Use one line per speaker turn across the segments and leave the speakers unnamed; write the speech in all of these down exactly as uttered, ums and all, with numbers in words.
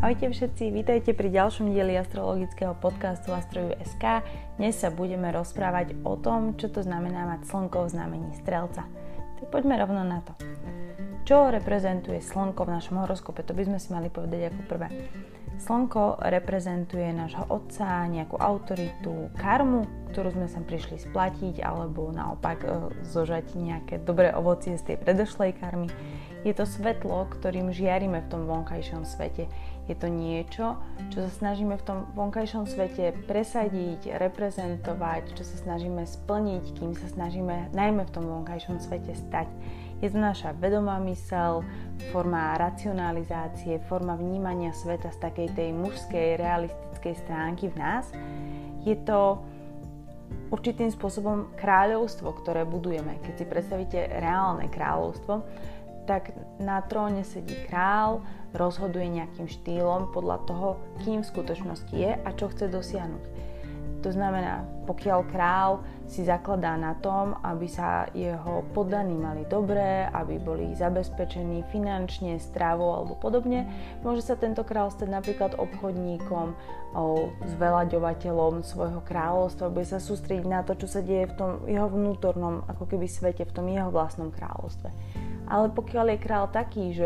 Ahojte všetci, vítajte pri ďalšom dieli astrologického podcastu Astrojus bodka es ká. Dnes sa budeme rozprávať o tom, čo to znamená mať slnko v znamení Strelca. Tak poďme rovno na to. Čo reprezentuje slnko v našom horoskope? To by sme si mali povedať ako prvé. Slnko reprezentuje nášho otca, nejakú autoritu, karmu, ktorú sme sem prišli splatiť, alebo naopak e, zožať nejaké dobré ovocie z tej predošlej karmy. Je to svetlo, ktorým žiarime v tom vonkajšom svete. Je to niečo, čo sa snažíme v tom vonkajšom svete presadiť, reprezentovať, čo sa snažíme splniť, kým sa snažíme najmä v tom vonkajšom svete stať. Je to naša vedomá myseľ, forma racionalizácie, forma vnímania sveta z takej tej mužskej, realistickej stránky v nás. Je to určitým spôsobom kráľovstvo, ktoré budujeme. Keď si predstavíte reálne kráľovstvo, tak na tróne sedí kráľ, rozhoduje nejakým štýlom podľa toho, kým v skutočnosti je a čo chce dosiahnuť. To znamená, pokiaľ kráľ si zakladá na tom, aby sa jeho poddaní mali dobré, aby boli zabezpečení finančne, stravou alebo podobne, môže sa tento kráľ stať napríklad obchodníkom, zveľaďovateľom svojho kráľovstva, bude sa sústrediť na to, čo sa deje v tom jeho vnútornom, ako keby svete, v tom jeho vlastnom kráľovstve. Ale pokiaľ je kráľ taký, že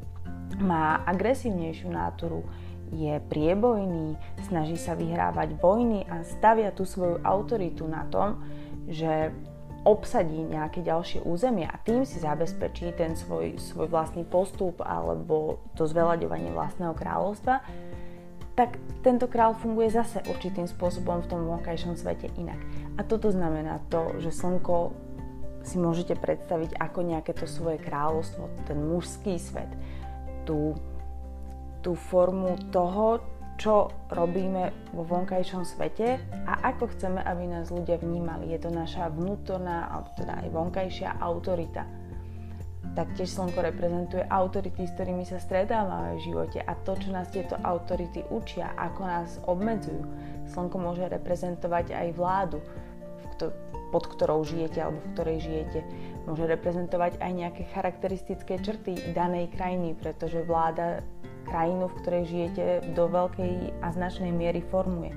má agresívnejšiu náturu, je priebojný, snaží sa vyhrávať vojny a stavia tú svoju autoritu na tom, že obsadí nejaké ďalšie územia a tým si zabezpečí ten svoj, svoj vlastný postup alebo to zveľaďovanie vlastného kráľovstva, tak tento kráľ funguje zase určitým spôsobom v tom vonkajšom svete inak. A toto znamená to, že slnko si môžete predstaviť ako nejaké to svoje kráľovstvo, ten mužský svet, tú tú formu toho, čo robíme vo vonkajšom svete a ako chceme, aby nás ľudia vnímali. Je to naša vnútorná, alebo teda aj vonkajšia autorita. Taktiež slnko reprezentuje autority, s ktorými sa stretávame v živote a to, čo nás tieto autority učia, ako nás obmedzujú. Slnko môže reprezentovať aj vládu, pod ktorou žijete alebo v ktorej žijete. Môže reprezentovať aj nejaké charakteristické črty danej krajiny, pretože vláda krajinu, v ktorej žijete, do veľkej a značnej miery formuje.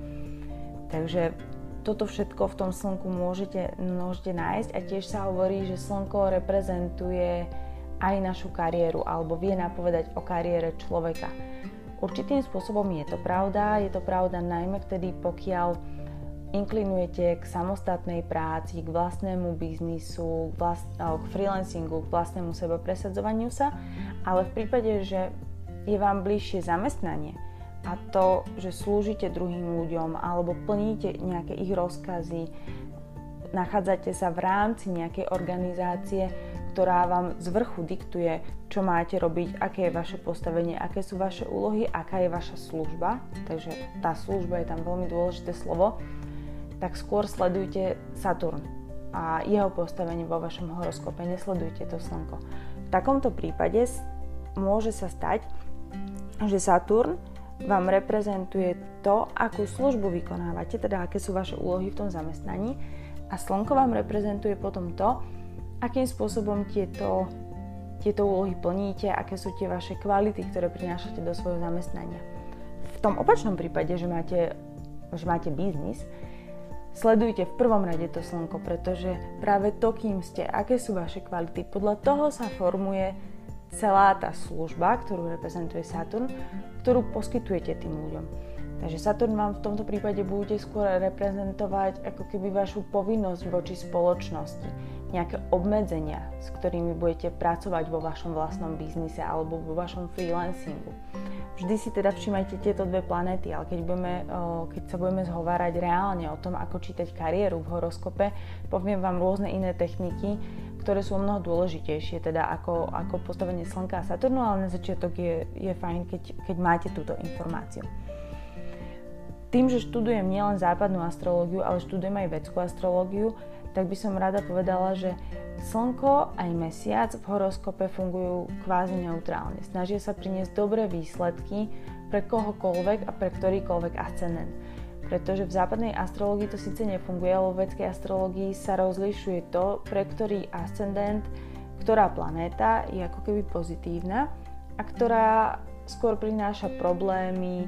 Takže toto všetko v tom slnku môžete, môžete nájsť a tiež sa hovorí, že slnko reprezentuje aj našu kariéru alebo vie napovedať o kariére človeka. Určitým spôsobom je to pravda, je to pravda najmä vtedy, pokiaľ inklinujete k samostatnej práci, k vlastnému biznisu, k, vlast, k freelancingu, k vlastnému sebepresadzovaniu sa, ale v prípade, že je vám bližšie zamestnanie a to, že slúžite druhým ľuďom alebo plníte nejaké ich rozkazy, nachádzate sa v rámci nejakej organizácie, ktorá vám z vrchu diktuje, čo máte robiť, aké je vaše postavenie, aké sú vaše úlohy, aká je vaša služba, takže tá služba je tam veľmi dôležité slovo, tak skôr sledujte Saturn a jeho postavenie vo vašom horoskope, nesledujte to slnko. V takomto prípade môže sa stať, že Saturn vám reprezentuje to, akú službu vykonávate, teda aké sú vaše úlohy v tom zamestnaní a slnko vám reprezentuje potom to, akým spôsobom tieto, tieto úlohy plníte, aké sú tie vaše kvality, ktoré prinášate do svojho zamestnania. V tom opačnom prípade, že máte, že máte biznis, sledujte v prvom rade to slnko, pretože práve to, kým ste, aké sú vaše kvality, podľa toho sa formuje celá tá služba, ktorú reprezentuje Saturn, ktorú poskytujete tým ľuďom. Takže Saturn vám v tomto prípade bude skôr reprezentovať ako keby vašu povinnosť voči spoločnosti, nejaké obmedzenia, s ktorými budete pracovať vo vašom vlastnom biznise alebo vo vašom freelancingu. Vždy si teda všimajte tieto dve planéty, ale keď, budeme, keď sa budeme zhovárať reálne o tom, ako čítať kariéru v horoskope, poviem vám rôzne iné techniky, ktoré sú mnoho dôležitejšie, teda ako, ako postavenie Slnka a Saturnu, ale na začiatok je, je fajn, keď, keď máte túto informáciu. Tým, že študujem nielen západnú astrológiu, ale študujem aj védskú astrológiu, tak by som rada povedala, že Slnko aj Mesiac v horoskope fungujú kvázi neutrálne. Snažia sa priniesť dobré výsledky pre kohokoľvek a pre ktorýkoľvek ascendent. Pretože v západnej astrológii to síce nefunguje, ale v védskej astrológii sa rozlišuje to, pre ktorý ascendent, ktorá planéta je ako keby pozitívna a ktorá skôr prináša problémy,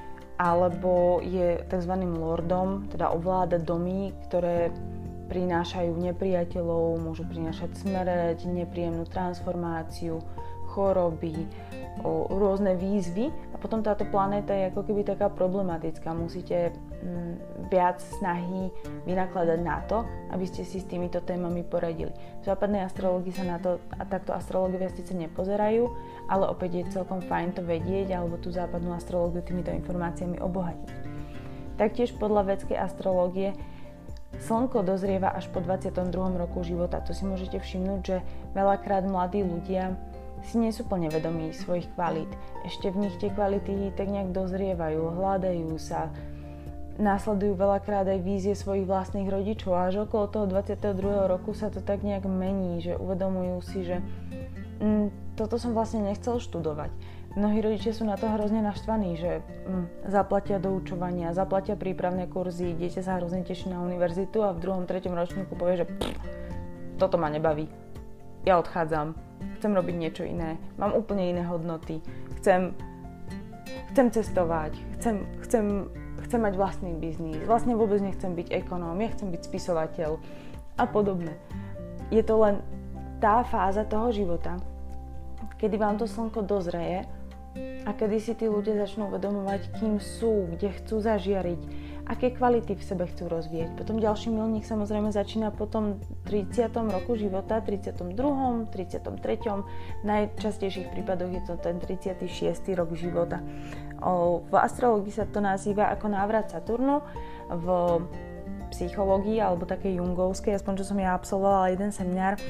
alebo je tzv. Lordom, teda ovláda domy, ktoré prinášajú nepriateľov, môžu prinášať smrť, nepríjemnú transformáciu, choroby, o rôzne výzvy a potom táto planéta je ako keby taká problematická. Musíte mm, viac snahy vynakladať na to, aby ste si s týmito témami poradili. V západnej astrológii sa na to a takto astrológovia síce nepozerajú, ale opäť je celkom fajn to vedieť alebo tú západnú astrológiu týmito informáciami obohatiť. Taktiež podľa védskej astrológie Slnko dozrieva až po dvadsiatom druhom roku života. To si môžete všimnúť, že veľakrát mladí ľudia si nie sú plne vedomí svojich kvalít. Ešte v nich tie kvality tak nejak dozrievajú, hľadajú sa, následujú veľakrát aj vízie svojich vlastných rodičov a až okolo toho dvadsiateho druhého roku sa to tak nejak mení, že uvedomujú si, že mm, toto som vlastne nechcel študovať. Mnohí rodičia sú na to hrozne naštvaní, že mm, zaplatia doučovania, zaplatia prípravné kurzy, dieťa sa hrozne teší na univerzitu a v druhom, treťom ročníku povie, že pff, toto ma nebaví, ja odchádzam. Chcem robiť niečo iné, mám úplne iné hodnoty, chcem, chcem cestovať, chcem, chcem, chcem mať vlastný biznis, vlastne vôbec nechcem byť ekonóm, ja chcem byť spisovateľ a podobne. Je to len tá fáza toho života, kedy vám to slnko dozreje a kedy si tí ľudia začnú uvedomovať, kým sú, kde chcú zažiariť, aké kvality v sebe chcú rozvíjať. Potom ďalší milník samozrejme začína po tom tridsiatom roku života, tridsiatom druhom, tridsiatom treťom V najčastejších prípadoch je to ten tridsiaty šiesty rok života. O, v astrológii sa to nazýva ako návrat Saturnu. V psychológii alebo takej jungovskej, aspoň čo som ja absolvovala jeden seminár,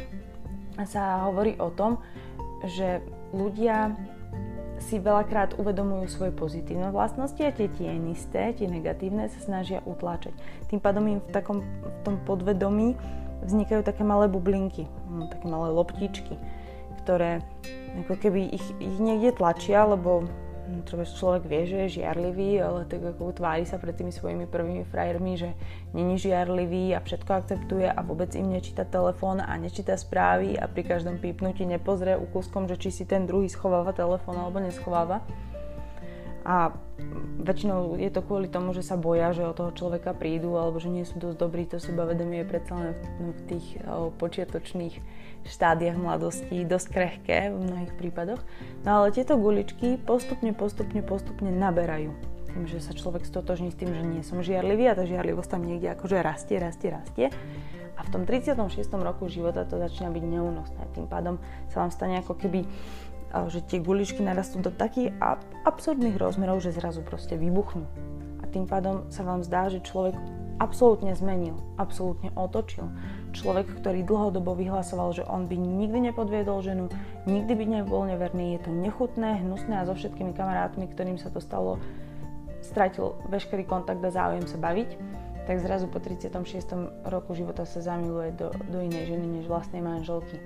sa hovorí o tom, že ľudia si veľakrát uvedomujú svoje pozitívne vlastnosti a tie tienisté, tie negatívne sa snažia utláčať. Tým pádom im v takom v tom podvedomí vznikajú také malé bublinky, také malé loptičky, ktoré ako keby ich, ich niekde tlačia, lebo treba človek vie, že je žiarlivý, ale tak ako tvári sa pred tými svojimi prvými frajermi, že není žiarlivý a všetko akceptuje a vôbec im nečíta telefón a nečíta správy a pri každom pípnutí nepozrie úkuskom, že či si ten druhý schováva telefón alebo neschováva. A väčšinou je to kvôli tomu, že sa boja, že od toho človeka prídu alebo že nie sú dosť dobrí, to sebavedomie je predsa len v, v tých o, počiatočných štádiách mladosti dosť krehké v mnohých prípadoch. No ale tieto guličky postupne, postupne, postupne naberajú. Tým, že sa človek stotožní s tým, že nie som žiarlivý a tá žiarlivosť tam niekde akože rastie, rastie, rastie. A v tom tridsiatom šiestom roku života to začína byť neúnosné. Tým pádom sa vám stane ako keby, že tie guličky narastú do takých absurdných rozmerov, že zrazu proste vybuchnú. A tým pádom sa vám zdá, že človek absolútne zmenil, absolútne otočil. Človek, ktorý dlhodobo vyhlasoval, že on by nikdy nepodviedol ženu, nikdy by nebol neverný, je to nechutné, hnusné a so všetkými kamarátmi, ktorým sa to stalo, stratil veškerý kontakt a záujem sa baviť, tak zrazu po tridsiatom šiestom roku života sa zamiluje do, do inej ženy než vlastnej manželky.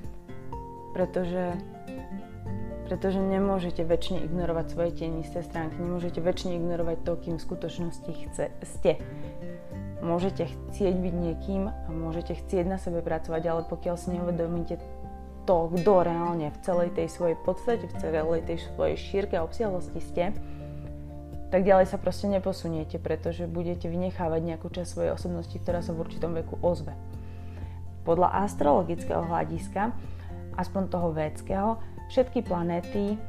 Pretože Pretože nemôžete väčšine ignorovať svoje tienisté stránky, nemôžete väčšine ignorovať to, kým v skutočnosti chce, ste. Môžete chcieť byť niekým a môžete chcieť na sebe pracovať, ale pokiaľ si neuvedomíte to, kto reálne v celej tej svojej podstate, v celej tej svojej šírke a obsiahlosti ste, tak ďalej sa proste neposuniete, pretože budete vynechávať nejakú časť svojej osobnosti, ktorá sa v určitom veku ozve. Podľa astrologického hľadiska, aspoň toho védského, všetky planéty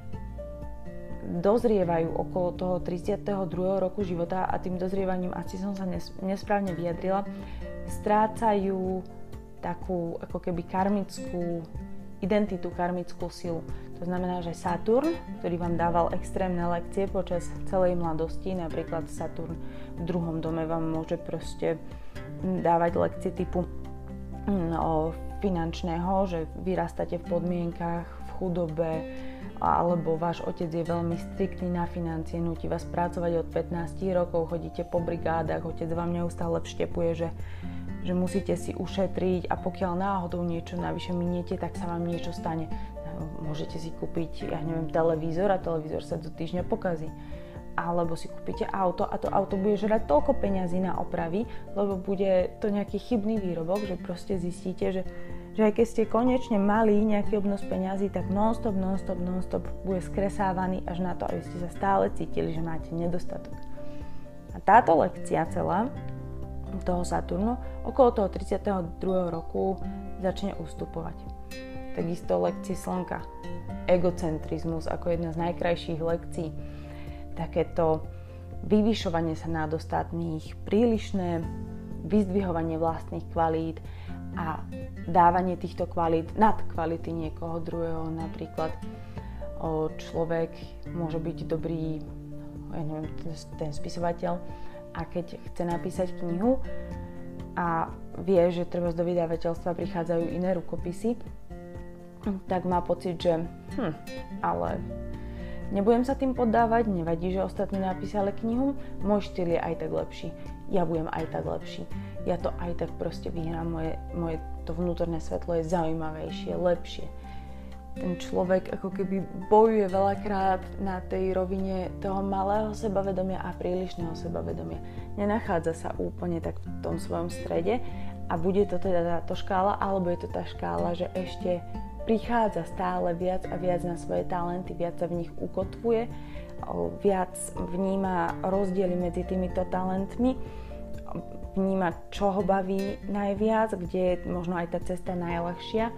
dozrievajú okolo toho tridsiateho druhého roku života a tým dozrievaním, asi som sa nesprávne vyjadrila, strácajú takú ako keby karmickú identitu, karmickú silu. To znamená, že Saturn, ktorý vám dával extrémne lekcie počas celej mladosti, napríklad Saturn v druhom dome vám môže proste dávať lekcie typu no, finančného, že vyrastáte v podmienkach, v chudobe, alebo váš otec je veľmi striktný na financie, núti vás pracovať od pätnástich rokov, chodíte po brigádach, otec vám neustále vštepuje, že, že musíte si ušetriť a pokiaľ náhodou niečo navyše miniete, tak sa vám niečo stane. Môžete si kúpiť, ja neviem, televízor a televízor sa do týždňa pokazí. Alebo si kúpite auto a to auto bude žrať toľko peňazí na opravy, lebo bude to nejaký chybný výrobok, že proste zistíte, že že aj keď ste konečne mali nejaký obnos peňazí, tak non-stop, non-stop, non-stop bude skresávaný až na to, aby ste sa stále cítili, že máte nedostatok. A táto lekcia celá toho Saturnu okolo toho tridsiateho druhého roku začne ustupovať. Takisto lekcie Slnka. Egocentrizmus ako jedna z najkrajších lekcií. Takéto vyvyšovanie sa nad ostatných, prílišné vyzdvihovanie vlastných kvalít a dávanie týchto kvalít nad kvality niekoho druhého. Napríklad o, človek môže byť dobrý, ja neviem, ten spisovateľ, a keď chce napísať knihu a vie, že treba do vydavateľstva prichádzajú iné rukopisy, tak má pocit, že hm, ale nebudem sa tým poddávať, nevadí, že ostatní napísali knihu, môj štýl je aj tak lepší, ja budem aj tak lepší, ja to aj tak proste vyhrám, moje, moje to vnútorné svetlo je zaujímavejšie, lepšie. Ten človek ako keby bojuje veľakrát na tej rovine toho malého sebavedomia a prílišného sebavedomia. Nenachádza sa úplne tak v tom svojom strede a bude to teda táto škála, alebo je to tá škála, že ešte prichádza stále viac a viac na svoje talenty, viac sa v nich ukotvuje, viac vníma rozdiely medzi týmito talentmi, vníma, čo ho baví najviac, kde je možno aj tá cesta najľahšia,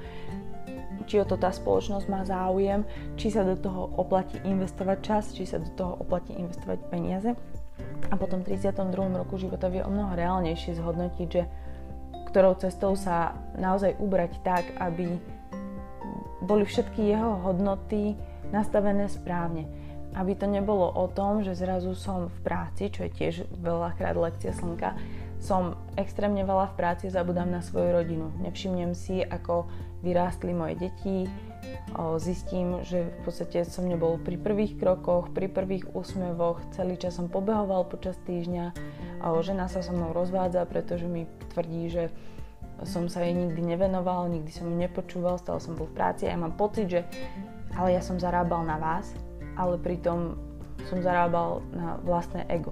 či o to tá spoločnosť má záujem, či sa do toho oplatí investovať čas, či sa do toho oplatí investovať peniaze. A po tom tridsiatom druhom roku života vie o mnoho reálnejšie zhodnotiť, že ktorou cestou sa naozaj ubrať tak, aby boli všetky jeho hodnoty nastavené správne. Aby to nebolo o tom, že zrazu som v práci, čo je tiež veľakrát lekcia Slnka, som extrémne veľa v práci a zabudám na svoju rodinu. Nevšimnem si, ako vyrástli moje deti, zistím, že v podstate som nebol pri prvých krokoch, pri prvých úsmevoch, celý čas som pobehoval počas týždňa, žena sa so mnou rozvádza, pretože mi tvrdí, že som sa jej nikdy nevenoval, nikdy som ju nepočúval, stále som bol v práci a ja mám pocit, že ale ja som zarábal na vás, ale pritom som zarábal na vlastné ego.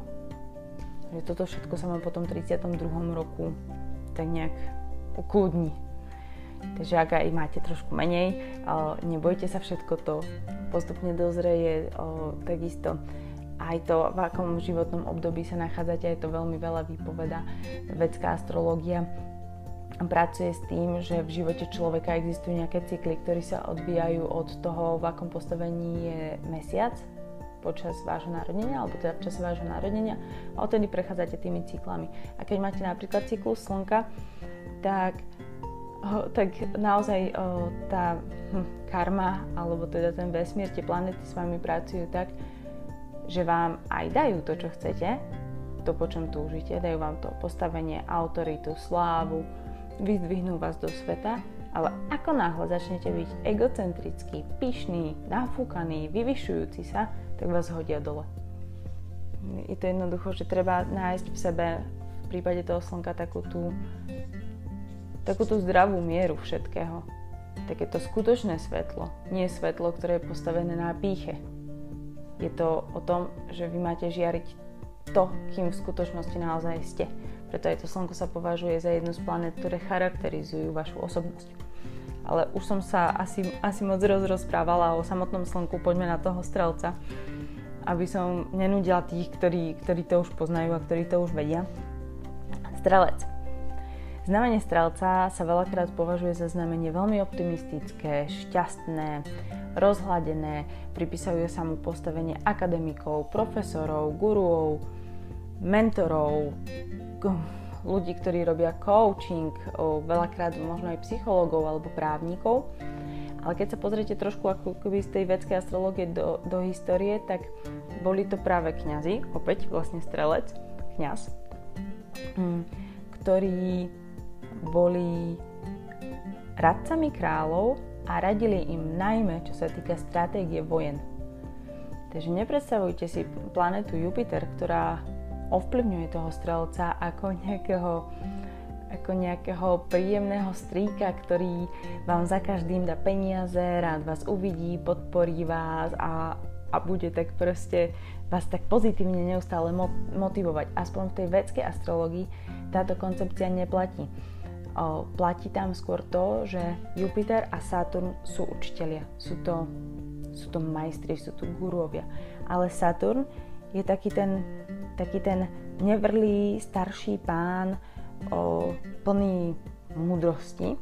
Že toto všetko sa ma po tom tridsiatom druhom roku tak nejak ukludní. Takže ak aj máte trošku menej, nebojte sa, všetko to postupne dozreje, takisto aj to, v akom životnom období sa nachádzate, aj to veľmi veľa vypovedá. Vedecká astrológia pracuje s tým, že v živote človeka existujú nejaké cykly, ktoré sa odvíjajú od toho, v akom postavení je mesiac počas vášho narodenia, alebo teda v čase vášho narodenia, a odtedy prechádzate tými cyklami. A keď máte napríklad cyklus Slnka, tak, tak naozaj tá hm, karma, alebo teda ten vesmír, tie planety s vami pracujú tak, že vám aj dajú to, čo chcete, to, po čom túžite, dajú vám to postavenie, autoritu, slávu, vyzdvihnú vás do sveta, ale ako náhle začnete byť egocentrický, pyšný, nafúkaný, vyvyšujúci sa, tak vás hodia dole. Je to jednoducho, že treba nájsť v sebe v prípade toho Slnka takú tú, takú tú zdravú mieru všetkého. Takéto skutočné svetlo, nie svetlo, ktoré je postavené na pýche. Je to o tom, že vy máte žiariť to, kým v skutočnosti naozaj ste. Preto aj to Slnko sa považuje za jednu z planét, ktoré charakterizujú vašu osobnosť. Ale už som sa asi, asi moc rozprávala o samotnom Slnku, poďme na toho Strelca, aby som nenudila tých, ktorí, ktorí to už poznajú a ktorí to už vedia. Strelec. Znamenie Strelca sa veľakrát považuje za znamenie veľmi optimistické, šťastné, rozhladené, pripisuje sa mu postavenie akademikov, profesorov, guruov, mentorov, ľudí, ktorí robia coaching, veľakrát možno aj psychológov alebo právnikov. Ale keď sa pozriete trošku ako keby z tej vedskej astrológie do, do histórie, tak boli to práve kňazi, opäť vlastne Strelec, kňaz, ktorí boli radcami kráľov a radili im najmä, čo sa týka stratégie vojen. Takže nepredstavujte si planetu Jupiter, ktorá ovplyvňuje toho Strelca ako nejakého, ako nejakého príjemného strýka, ktorý vám za každým dá peniaze, rád vás uvidí, podporí vás a, a bude tak proste vás tak pozitívne neustále motivovať. Aspoň v tej vedskej astrológii táto koncepcia neplatí. O, platí tam skôr to, že Jupiter a Saturn sú učitelia, sú to, sú to majstri, sú to guruovia. Ale Saturn je taký ten, taký ten nevrlý starší pán, o, plný múdrosti,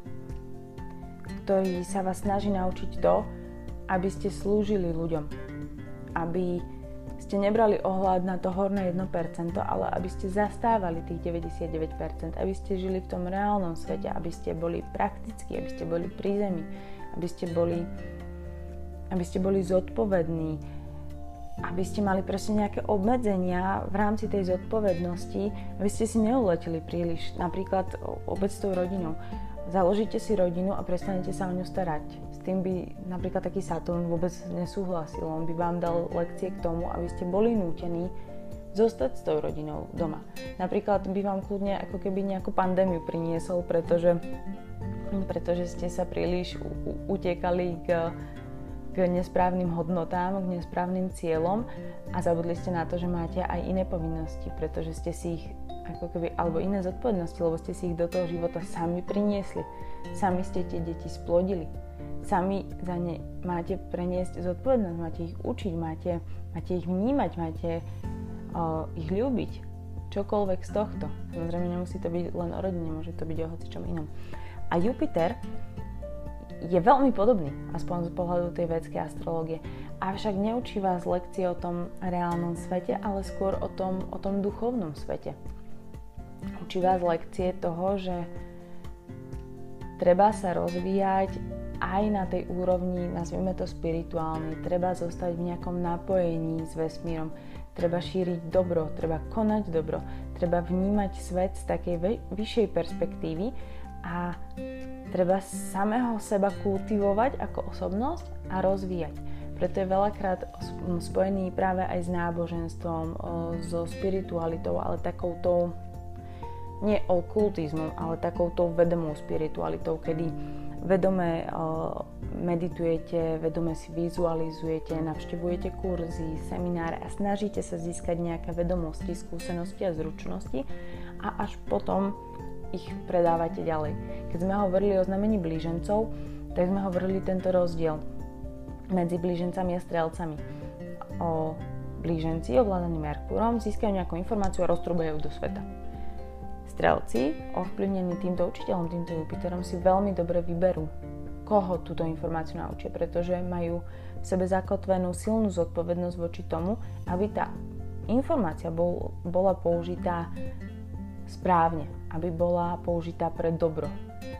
ktorý sa vás snaží naučiť to, aby ste slúžili ľuďom, aby ste nebrali ohľad na to horné jedno percento, ale aby ste zastávali tých deväťdesiatdeväť percent, aby ste žili v tom reálnom svete, aby ste boli praktickí, aby ste boli pri zemi, aby ste boli, aby ste boli zodpovední, aby ste mali presne nejaké obmedzenia v rámci tej zodpovednosti, aby ste si neuleteli príliš, napríklad obec s tou rodinou. Založíte si rodinu a prestanete sa o ňu starať. S tým by napríklad taký Saturn vôbec nesúhlasil. On by vám dal lekcie k tomu, aby ste boli nútení zostať s tou rodinou doma. Napríklad by vám kľudne ako keby nejakú pandémiu priniesol, pretože, pretože ste sa príliš u, u, utekali k, k nesprávnym hodnotám, k nesprávnym cieľom a zabudli ste na to, že máte aj iné povinnosti, pretože ste si ich ako keby, alebo iné zodpovednosti, lebo ste si ich do toho života sami priniesli. Sami ste tie deti splodili. Sami za ne máte preniesť zodpovednosť, máte ich učiť, máte, máte ich vnímať, máte o, ich ľúbiť. Čokoľvek z tohto. Samozrejme nemusí to byť len o rodine, môže to byť o hocičom inom. A Jupiter je veľmi podobný, aspoň z pohľadu tej védskej astrológie. Avšak neučí vás lekcie o tom reálnom svete, ale skôr o tom, o tom duchovnom svete. Učí vás lekcie toho, že treba sa rozvíjať aj na tej úrovni, nazvime to spirituálnej, treba zostať v nejakom napojení s vesmírom, treba šíriť dobro, treba konať dobro, treba vnímať svet z takej ve- vyššej perspektívy a treba samého seba kultivovať ako osobnosť a rozvíjať. Preto je veľakrát spojený práve aj s náboženstvom, so spiritualitou, ale takoutou nie okultizmom, ale takouto vedomou spiritualitou, kedy vedome uh, meditujete, vedome si vizualizujete, navštevujete kurzy, semináre a snažíte sa získať nejaké vedomosti, skúsenosti a zručnosti a až potom ich predávate ďalej. Keď sme hovorili o znamení blížencov, tak sme hovorili tento rozdiel medzi blížencami a strelcami. O blíženci ovládaní Merkúrom získajú nejakú informáciu a roztrubujú do sveta. Strelci, ovplyvnení týmto učiteľom, týmto Jupiterom, si veľmi dobre vyberú, koho túto informáciu naučia, pretože majú v sebe zakotvenú silnú zodpovednosť voči tomu, aby tá informácia bol, bola použitá správne, aby bola použitá pre dobro.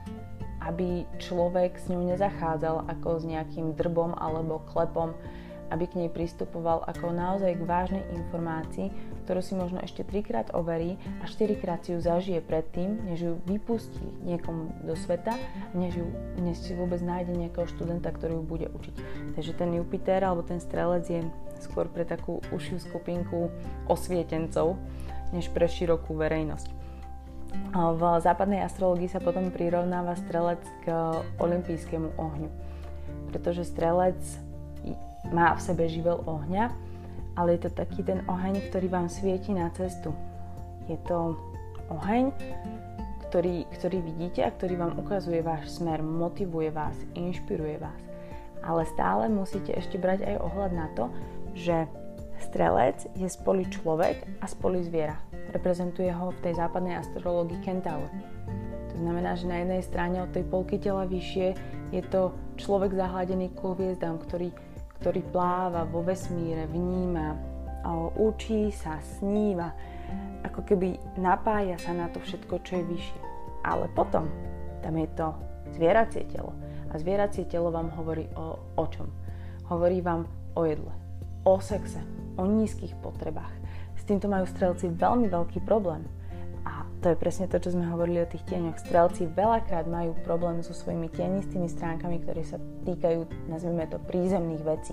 Aby človek s ňou nezachádzal ako s nejakým drbom alebo klepom, aby k nej pristupoval ako naozaj k vážnej informácii, ktorú si možno ešte trikrát overí a štyrikrát si ju zažije predtým, než ju vypustí niekomu do sveta, než, ju, než si vôbec nájde nejakého študenta, ktorý ju bude učiť. Takže ten Jupiter alebo ten strelec je skôr pre takú užšiu skupinku osvietencov, než pre širokú verejnosť. V západnej astrológii sa potom prirovnáva strelec k olympijskému ohňu, pretože strelec má v sebe živel ohňa, ale je to taký ten oheň, ktorý vám svieti na cestu. Je to oheň, ktorý, ktorý vidíte a ktorý vám ukazuje váš smer, motivuje vás, inšpiruje vás. Ale stále musíte ešte brať aj ohľad na to, že strelec je spoli človek a spoli zviera. Reprezentuje ho v tej západnej astrológii Kentaur. To znamená, že na jednej strane od tej polky tela vyššie je to človek zahladený ku hviezdám, ktorý ktorý pláva vo vesmíre, vníma, učí sa, sníva, ako keby napája sa na to všetko, čo je vyššie. Ale potom tam je to zvieracie telo. A zvieracie telo vám hovorí o, o čom? Hovorí vám o jedle, o sexe, o nízkych potrebách. S týmto majú strelci veľmi veľký problém. A to je presne to, čo sme hovorili o tých tieňoch. Strelci veľakrát majú problém so svojimi tienistými stránkami, ktoré sa týkajú, nazvime to, prízemných vecí.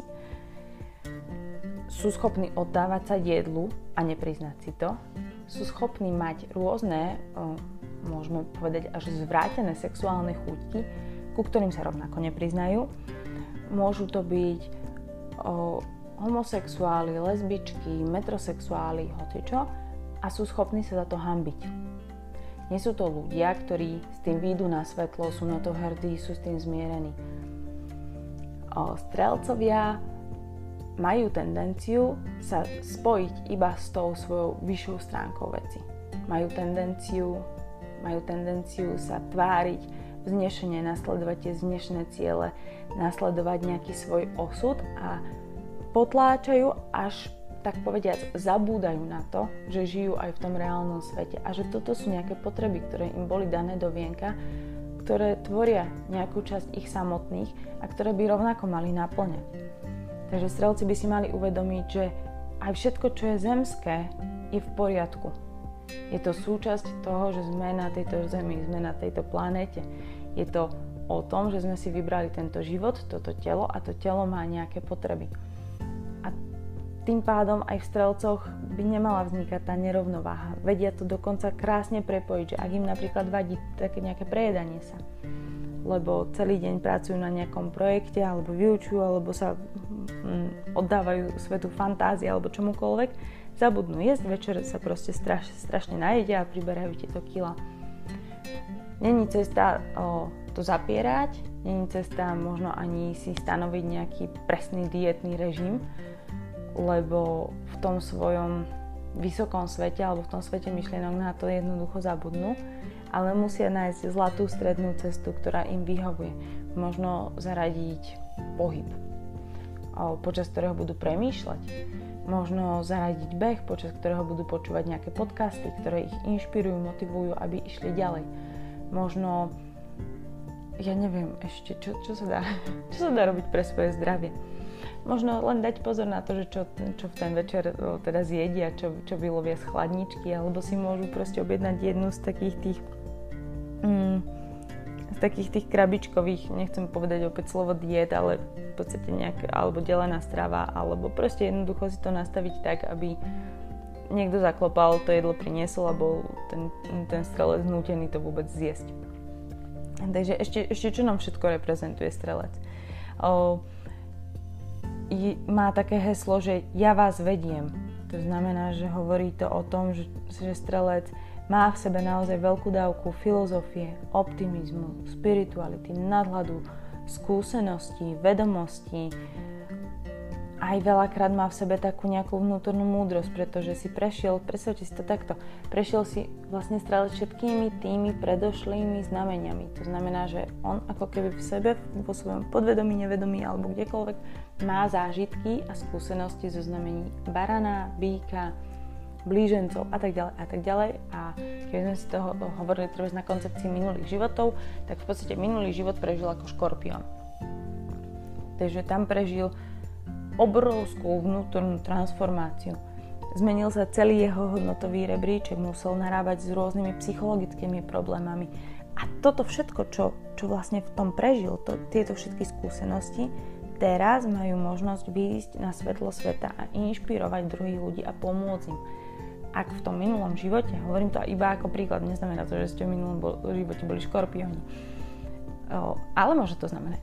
Sú schopní oddávať sa jedlu a nepriznať si to. Sú schopní mať rôzne, môžeme povedať, až zvrátené sexuálne chúťky, ku ktorým sa rovnako nepriznajú. Môžu to byť o, homosexuáli, lesbičky, metrosexuáli, hocičo, a sú schopní sa za to hanbiť. Nie sú to ľudia, ktorí s tým výjdu na svetlo, sú na to hrdí, sú s tým zmierení. O, strelcovia majú tendenciu sa spojiť iba s tou svojou vyššou stránkou veci. Majú tendenciu, majú tendenciu sa tváriť vznešene, nasledovať tie vznešené ciele, nasledovať nejaký svoj osud a potláčajú až, tak povediac, zabúdajú na to, že žijú aj v tom reálnom svete a že toto sú nejaké potreby, ktoré im boli dané do vienka, ktoré tvoria nejakú časť ich samotných a ktoré by rovnako mali naplňať. Takže strelci by si mali uvedomiť, že aj všetko, čo je zemské, je v poriadku. Je to súčasť toho, že sme na tejto zemi, sme na tejto planéte. Je to o tom, že sme si vybrali tento život, toto telo a to telo má nejaké potreby. A tým pádom aj v strelcoch by nemala vznikať tá nerovnováha. Vedia to dokonca krásne prepojiť, že ak im napríklad vadí také nejaké prejedanie sa, lebo celý deň pracujú na nejakom projekte, alebo vyučujú, alebo sa mm, oddávajú svetu fantázie, alebo čomukoľvek, zabudnú jesť, večer sa proste straš, strašne najedia a priberajú tieto kila. Není cesta o, to zapierať, není cesta možno ani si stanoviť nejaký presný dietný režim, lebo v tom svojom vysokom svete alebo v tom svete myšlienok na to jednoducho zabudnú, ale musia nájsť zlatú strednú cestu, ktorá im vyhovuje. Možno zaradiť pohyb, počas ktorého budú premýšľať. Možno zaradiť beh, počas ktorého budú počúvať nejaké podcasty, ktoré ich inšpirujú, motivujú, aby išli ďalej. Možno, ja neviem ešte, čo, čo, sa dá, čo sa dá robiť pre svoje zdravie. Možno len dať pozor na to, že čo, čo v ten večer o, teda zjedia, čo, čo vylovia z chladničky, alebo si môžu proste objednať jednu z takých tých mm, z takých tých krabičkových, nechcem povedať opäť slovo diet, ale v podstate nejaká, alebo delená strava, alebo proste jednoducho si to nastaviť tak, aby niekto zaklopal, to jedlo priniesol a bol ten, ten strelec nútený to vôbec zjesť. Takže ešte, ešte čo nám všetko reprezentuje strelec? O, má také heslo, že ja vás vediem. To znamená, že hovorí to o tom, že, že strelec má v sebe naozaj veľkú dávku filozofie, optimizmu, spirituality, nadhľadu, skúseností, vedomostí. Aj veľakrát má v sebe takú nejakú vnútornú múdrosť, pretože si prešiel, predstavte si to takto, prešiel si vlastne strelec všetkými tými predošlými znameniami. To znamená, že on ako keby v sebe, vo svojom podvedomí, nevedomí alebo kdekoľvek má zážitky a skúsenosti zo znamení barana, býka, blížencov a tak ďalej a tak ďalej. A keď sme si toho hovorili treba na koncepcii minulých životov, tak v podstate minulý život prežil ako škorpión. Takže tam prežil obrovskú vnútornú transformáciu. Zmenil sa celý jeho hodnotový rebríček, musel narábať s rôznymi psychologickými problémami. A toto všetko, čo, čo vlastne v tom prežil, to, tieto všetky skúsenosti, teraz majú možnosť výjsť na svetlo sveta a inšpirovať druhých ľudí a pomôcť im. Ak v tom minulom živote, hovorím to iba ako príklad, neznamená to, že ste v minulom živote boli škorpióni, ale môže to znamenať.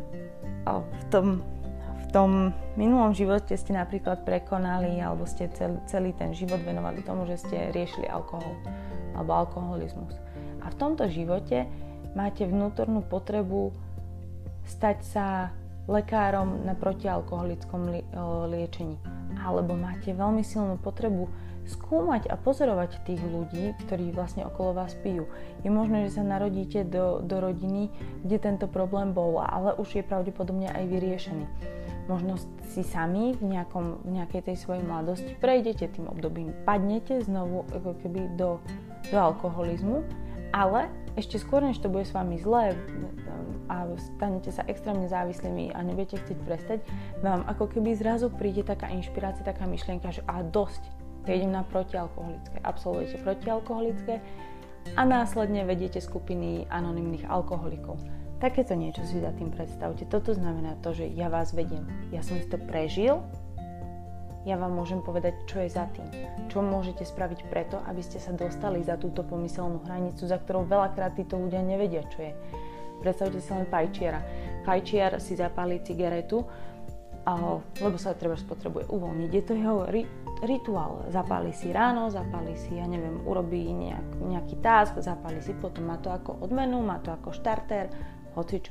V tom V tom minulom živote ste napríklad prekonali alebo ste celý, celý ten život venovali tomu, že ste riešili alkohol alebo alkoholizmus. A v tomto živote máte vnútornú potrebu stať sa lekárom na protialkoholickom li, liečení. Alebo máte veľmi silnú potrebu skúmať a pozorovať tých ľudí, ktorí vlastne okolo vás pijú. Je možné, že sa narodíte do, do rodiny, kde tento problém bol, ale už je pravdepodobne aj vyriešený. Možno si sami v, nejakom, v nejakej tej svojej mladosti prejdete tým obdobím, padnete znovu ako keby do, do alkoholizmu, ale ešte skôr, než to bude s vami zlé a stanete sa extrémne závislými a nebudete chcieť prestať, vám ako keby zrazu príde taká inšpirácia, taká myšlienka, že a dosť, ja idem na protialkoholické, absolvujete protialkoholické a následne vediete skupiny anonymných alkoholikov. Takéto niečo si za tým predstavte. Toto znamená to, že ja vás vediem. Ja som si to prežil, ja vám môžem povedať, čo je za tým. Čo môžete spraviť preto, aby ste sa dostali za túto pomyselnú hranicu, za ktorou veľakrát títo ľudia nevedia, čo je. Predstavte si len fajčiara. Fajčiar si zapálí cigaretu lebo sa treba spotrebuje uvoľniť. Je to jeho ri- rituál. Zapáli si ráno, zapáli si, ja neviem, urobí nejak, nejaký task, zapáli si, potom má to ako odmenu, má to ako štartér, hocičo.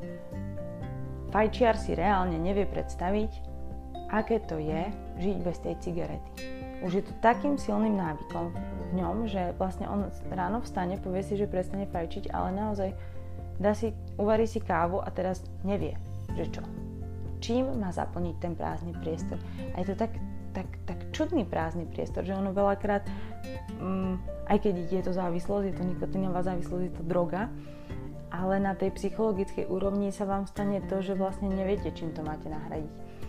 Fajčiar si reálne nevie predstaviť, aké to je žiť bez tej cigarety. Už je to takým silným návykom v ňom, že vlastne on ráno vstane, povie si, že prestane fajčiť, ale naozaj dá si, uvarí si kávu a teraz nevie, že čo. Čím má zaplniť ten prázdny priestor. A je to tak, tak, tak čudný prázdny priestor, že ono veľakrát, um, aj keď je to závislosť, je to nikotínová závislosť, je to droga, ale na tej psychologickej úrovni sa vám stane to, že vlastne neviete, čím to máte nahradiť.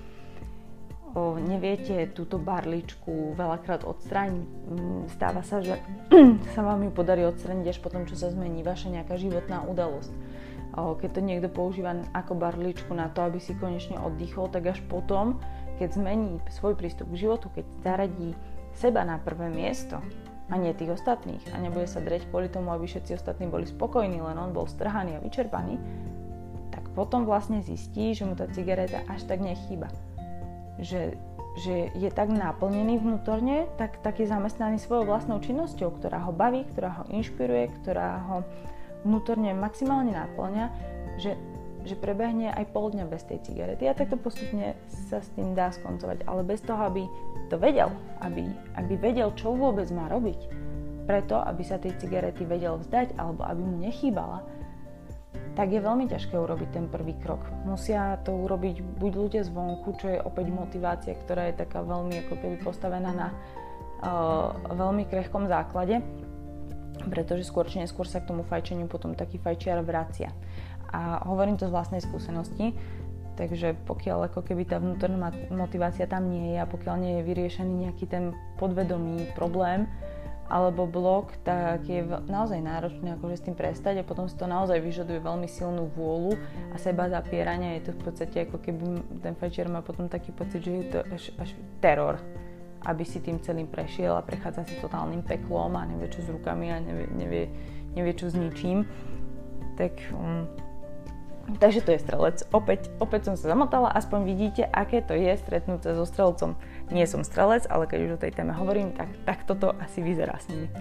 O, neviete túto barličku veľakrát odstrániť. Stáva sa, že sa vám ju podarí odstrániť až potom, čo sa zmení vaša nejaká životná udalosť. O, keď to niekto používa ako barličku na to, aby si konečne oddychol, tak až potom, keď zmení svoj prístup k životu, keď zaradí seba na prvé miesto a nie tých ostatných a nebude sa dreť kvôli tomu, aby všetci ostatní boli spokojní, len on bol strhaný a vyčerpaný, tak potom vlastne zistí, že mu tá cigareta až tak nechýba. Že, že je tak naplnený vnútorne, tak, tak je zamestnaný svojou vlastnou činnosťou, ktorá ho baví, ktorá ho inšpiruje, ktorá ho vnútorne maximálne naplňa, že, že prebehne aj pol dňa bez tej cigarety a takto postupne sa s tým dá skoncovať, ale bez toho, aby to vedel, aby, aby vedel, čo vôbec má robiť, preto, aby sa tej cigarety vedel vzdať alebo aby mu nechýbala, tak je veľmi ťažké urobiť ten prvý krok. Musia to urobiť buď ľudia zvonku, čo je opäť motivácia, ktorá je taká veľmi ako keby postavená na uh, veľmi krehkom základe, pretože skôr či neskôr sa k tomu fajčeniu potom taký fajčiar vracia. A hovorím to z vlastnej skúsenosti, takže pokiaľ ako keby tá vnútorná motivácia tam nie je a pokiaľ nie je vyriešený nejaký ten podvedomý problém, alebo blok, tak je naozaj náročné akože s tým prestať a potom si to naozaj vyžaduje veľmi silnú vôľu a seba zapieranie. Je to v podstate ako keby ten fajčiar má potom taký pocit, že je to až, až teror, aby si tým celým prešiel a prechádza si totálnym peklom a nevie čo s rukami a nevie, nevie, nevie čo s ničím. Tak, um, takže to je strelec. Opäť, opäť som sa zamotala, aspoň vidíte, aké to je stretnúť sa so strelcom. Nie som strelec, ale keď už o tej téme hovorím, tak, tak toto asi vyzerá s nimi.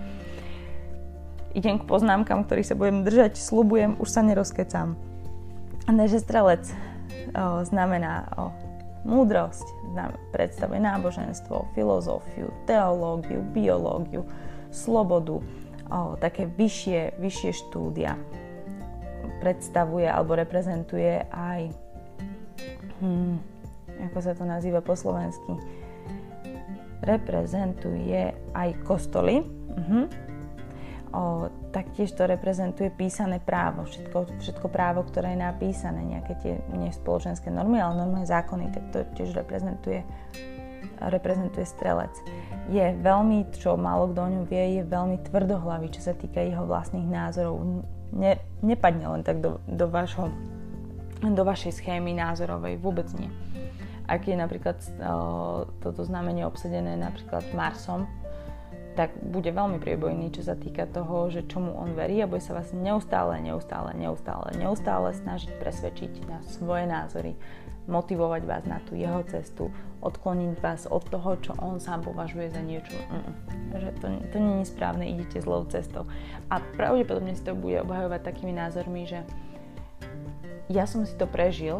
Idem k poznámkam, ktorých sa budem držať, sľubujem, už sa nerozkecam. Takže strelec o, znamená o, múdrosť, znamená, predstavuje náboženstvo, filozofiu, teológiu, biológiu, slobodu, o, také vyššie, vyššie štúdia. Predstavuje alebo reprezentuje aj, hm, ako sa to nazýva po slovensky, reprezentuje aj kostoly, uh-huh. o, taktiež to reprezentuje písané právo, všetko, všetko právo, ktoré je napísané, nejaké tie nie spoločenské normy, ale normálne zákony, tak to tiež reprezentuje, reprezentuje strelec. Je veľmi, čo málo kto o ňom vie, je veľmi tvrdohlavý, čo sa týka jeho vlastných názorov. Ne, nepadne len tak do, do, vašho, do vašej schémy názorovej, vôbec nie. Ak je napríklad uh, toto znamenie obsadené napríklad Marsom, tak bude veľmi priebojný, čo sa týka toho, že čomu on verí a bude sa vás neustále, neustále, neustále, neustále snažiť presvedčiť na svoje názory, motivovať vás na tú jeho cestu, odkloniť vás od toho, čo on sám považuje za niečo. Mm-mm. Že to, to nie je správne, idete zlou cestou. A pravdepodobne si to bude obhajovať takými názormi, že ja som si to prežil,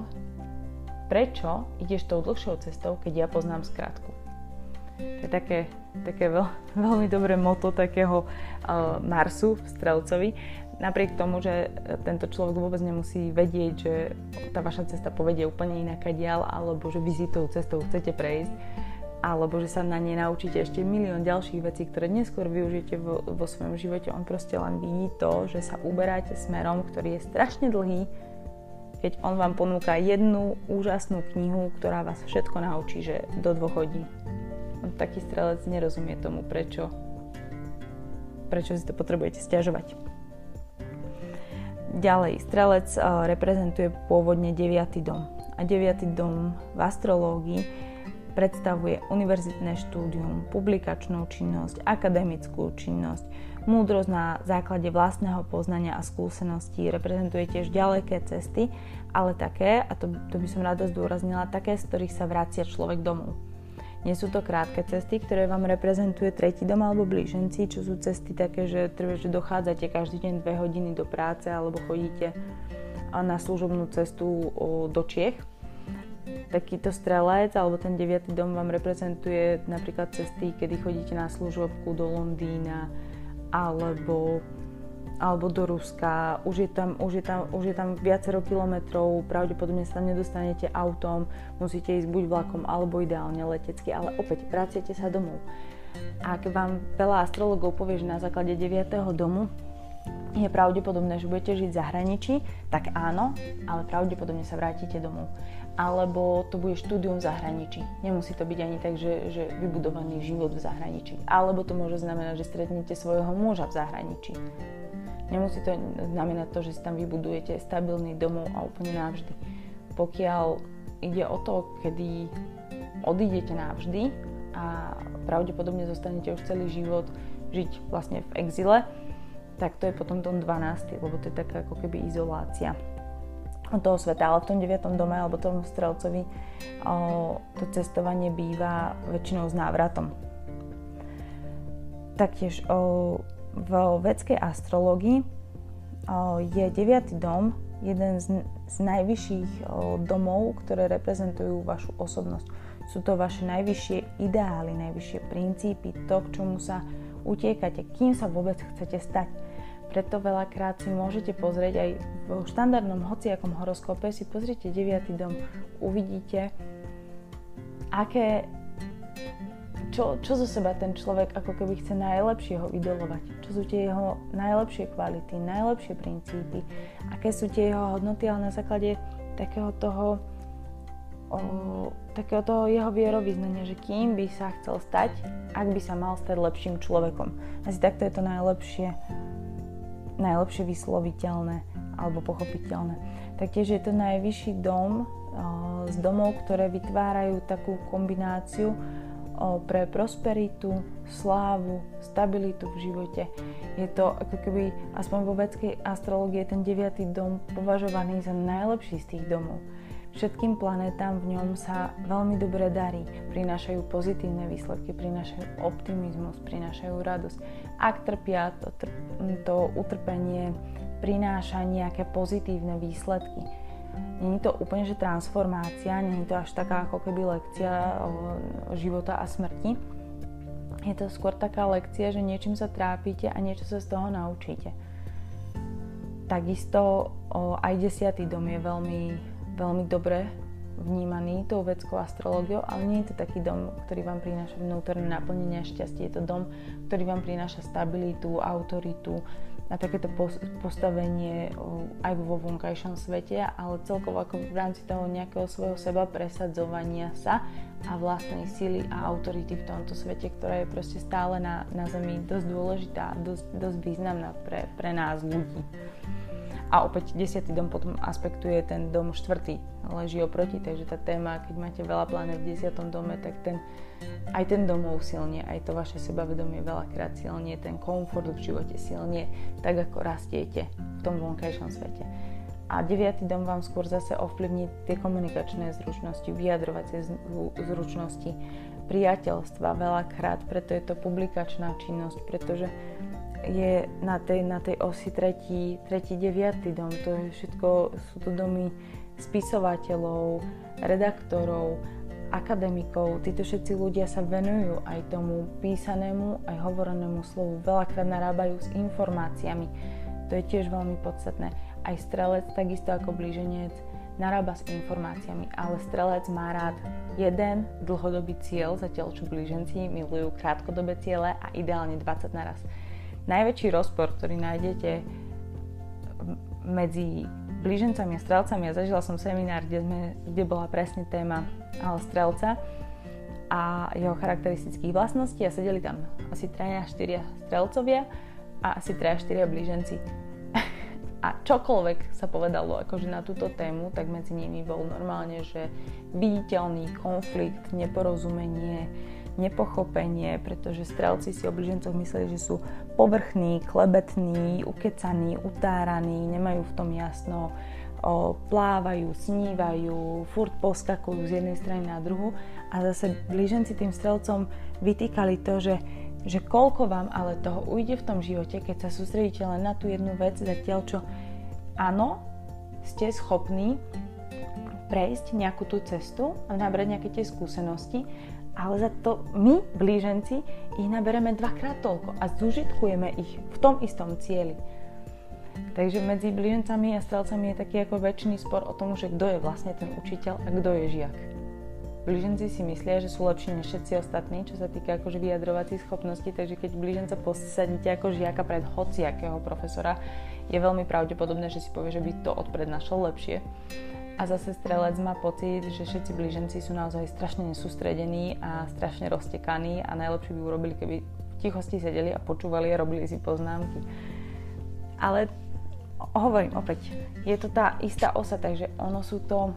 prečo ideš tou dlhšou cestou, keď ja poznám skratku. To je také, také veľ, veľmi dobré motto takého uh, Marsu v strelcovi. Napriek tomu, že tento človek vôbec nemusí vedieť, že tá vaša cesta povedie úplne inak ďal, alebo že vy si tou cestou chcete prejsť, alebo že sa na nej naučíte ešte milión ďalších vecí, ktoré neskôr využijete vo, vo svojom živote. On proste len vidí to, že sa uberáte smerom, ktorý je strašne dlhý, keď on vám ponúka jednu úžasnú knihu, ktorá vás všetko naučí, že do dvoch hodín. On taký strelec nerozumie tomu, prečo, prečo si to potrebujete sťažovať. Ďalej, strelec uh, reprezentuje pôvodne deviaty dom. A deviaty dom v astrológii predstavuje univerzitné štúdium, publikačnú činnosť, akademickú činnosť, Múdrosť na základe vlastného poznania a skúseností reprezentuje tiež ďaleké cesty, ale také, a to, to by som rada zdôraznila, také, z ktorých sa vracia človek domov. Nie sú to krátke cesty, ktoré vám reprezentuje tretí dom alebo blíženci, čo sú cesty také, že, že dochádzate každý deň dve hodiny do práce alebo chodíte na služobnú cestu do Čiech. Takýto strelec alebo ten deviaty dom vám reprezentuje napríklad cesty, kedy chodíte na služobku do Londýna alebo, alebo do Ruska. Už je, tam, už, je tam, už je tam viacero kilometrov, pravdepodobne sa nedostanete autom, musíte ísť buď vlakom alebo ideálne letecky, ale opäť vraciate sa domov. Ak vám veľa astrologov povie, že na základe deviateho domu je pravdepodobné, že budete žiť v zahraničí, tak áno, ale pravdepodobne sa vrátite domov. Alebo to bude štúdium v zahraničí. Nemusí to byť ani tak, že, že vybudovaný život v zahraničí. Alebo to môže znamenať, že stretnete svojho muža v zahraničí. Nemusí to znamenať to, že si tam vybudujete stabilný domov a úplne navždy. Pokiaľ ide o to, kedy odídete navždy a pravdepodobne zostanete už celý život žiť vlastne v exile, tak to je potom tom dvanásty, lebo to je taká ako keby izolácia od toho sveta, ale v tom deviatom dome alebo tomu strelcovi o, to cestovanie býva väčšinou s návratom. Taktiež o, v védskej astrológii o, je deviaty dom jeden z, z najvyšších o, domov, ktoré reprezentujú vašu osobnosť. Sú to vaše najvyššie ideály, najvyššie princípy, to, k čomu sa utiekate, kým sa vôbec chcete stať. Preto veľakrát si môžete pozrieť aj v štandardnom hociakom horoskope, si pozrite deviaty dom, uvidíte, aké, čo, čo zo seba ten človek ako keby chce najlepšieho idolovať, čo sú tie jeho najlepšie kvality, najlepšie princípy, aké sú tie jeho hodnoty, ale na základe takého toho, o, takého toho jeho vierovyznania, že kým by sa chcel stať, ak by sa mal stať lepším človekom. Asi takto je to najlepšie najlepšie vysloviteľné alebo pochopiteľné. Taktiež je to najvyšší dom o, z domov, ktoré vytvárajú takú kombináciu o, pre prosperitu, slávu, stabilitu v živote. Je to ako keby, aspoň vo védskej astrológii, ten deviaty dom považovaný za najlepší z tých domov. Všetkým planetám v ňom sa veľmi dobre darí, prinášajú pozitívne výsledky, prinášajú optimizmus, prinášajú radosť. Ak trpia, to, tr- to utrpenie prináša nejaké pozitívne výsledky. Nie je to úplne že transformácia, nie je to až taká ako keby lekcia o života a smrti. Je to skôr taká lekcia, že niečím sa trápite a niečo sa z toho naučíte. Takisto o, aj desiatý dom je veľmi veľmi dobre vnímaný tou védskou astrológiou, ale nie je to taký dom, ktorý vám prináša vnútorné naplnenie a šťastie. Je to dom, ktorý vám prináša stabilitu, autoritu a takéto postavenie aj vo vonkajšom svete, ale celkovo ako v rámci toho nejakého svojho seba presadzovania sa a vlastnej síly a autority v tomto svete, ktorá je proste stále na, na Zemi dosť dôležitá, dosť, dosť významná pre, pre nás ľudí. A opäť desiatý dom potom aspektuje ten dom štvrtý, leží oproti, takže tá téma, keď máte veľa planet v desiatom dome, tak ten, aj ten domov silnie, aj to vaše sebavedomie veľakrát silnie, ten komfort v živote silnie, tak ako rastiete v tom vonkajšom svete. A deviaty dom vám skôr zase ovplyvní tie komunikačné zručnosti, vyjadrovacie zručnosti, priateľstva veľakrát, preto je to publikačná činnosť, pretože je na tej, na tej osi tretí, tretí, deviaty dom. To je všetko, sú to domy spisovateľov, redaktorov, akademikov. Títo všetci ľudia sa venujú aj tomu písanému, aj hovorenému slovu. Veľakrát narábajú s informáciami. To je tiež veľmi podstatné. Aj strelec, takisto ako blíženec, narába s informáciami, ale strelec má rád jeden dlhodobý cieľ, zatiaľ čo blíženci milujú krátkodobé ciele a ideálne dvadsať naraz. Najväčší rozpor, ktorý nájdete medzi blížencami a strelcami, ja zažila som seminár, kde, sme, kde bola presne téma strelca a jeho charakteristických vlastností a sedeli tam asi tri štyri strelcovia a asi tri štyri blíženci. A čokoľvek sa povedalo akože na túto tému, tak medzi nimi bol normálne, že viditeľný konflikt, neporozumenie, nepochopenie, pretože strelci si o blížencoch mysleli, že sú povrchní, klebetní, ukecaní, utáraní, nemajú v tom jasno, o, plávajú, snívajú, furt poskakujú z jednej strany na druhu a zase blíženci tým strelcom vytýkali to, že že koľko vám ale toho ujde v tom živote, keď sa sústredíte len na tú jednu vec, zatiaľ čo áno, ste schopní prejsť nejakú tú cestu a nabrať nejaké tie skúsenosti, ale za to my, blíženci, ich nabereme dvakrát toľko a zužitkujeme ich v tom istom cieli. Takže medzi blížencami a strelcami je taký ako väčší spor o tom, že kto je vlastne ten učiteľ a kto je žiak. Blíženci si myslia, že sú lepší než všetci ostatní, čo sa týka akože vyjadrovacích schopností, takže keď blíženca posadíte ako žiaka pred hociakého profesora, je veľmi pravdepodobné, že si povie, že by to odprednášal lepšie. A zase strelec má pocit, že všetci blíženci sú naozaj strašne nesústredení a strašne roztekaní a najlepšie by urobili, keby v tichosti sedeli a počúvali a robili si poznámky. Ale hovorím opäť, je to tá istá osa, takže ono sú to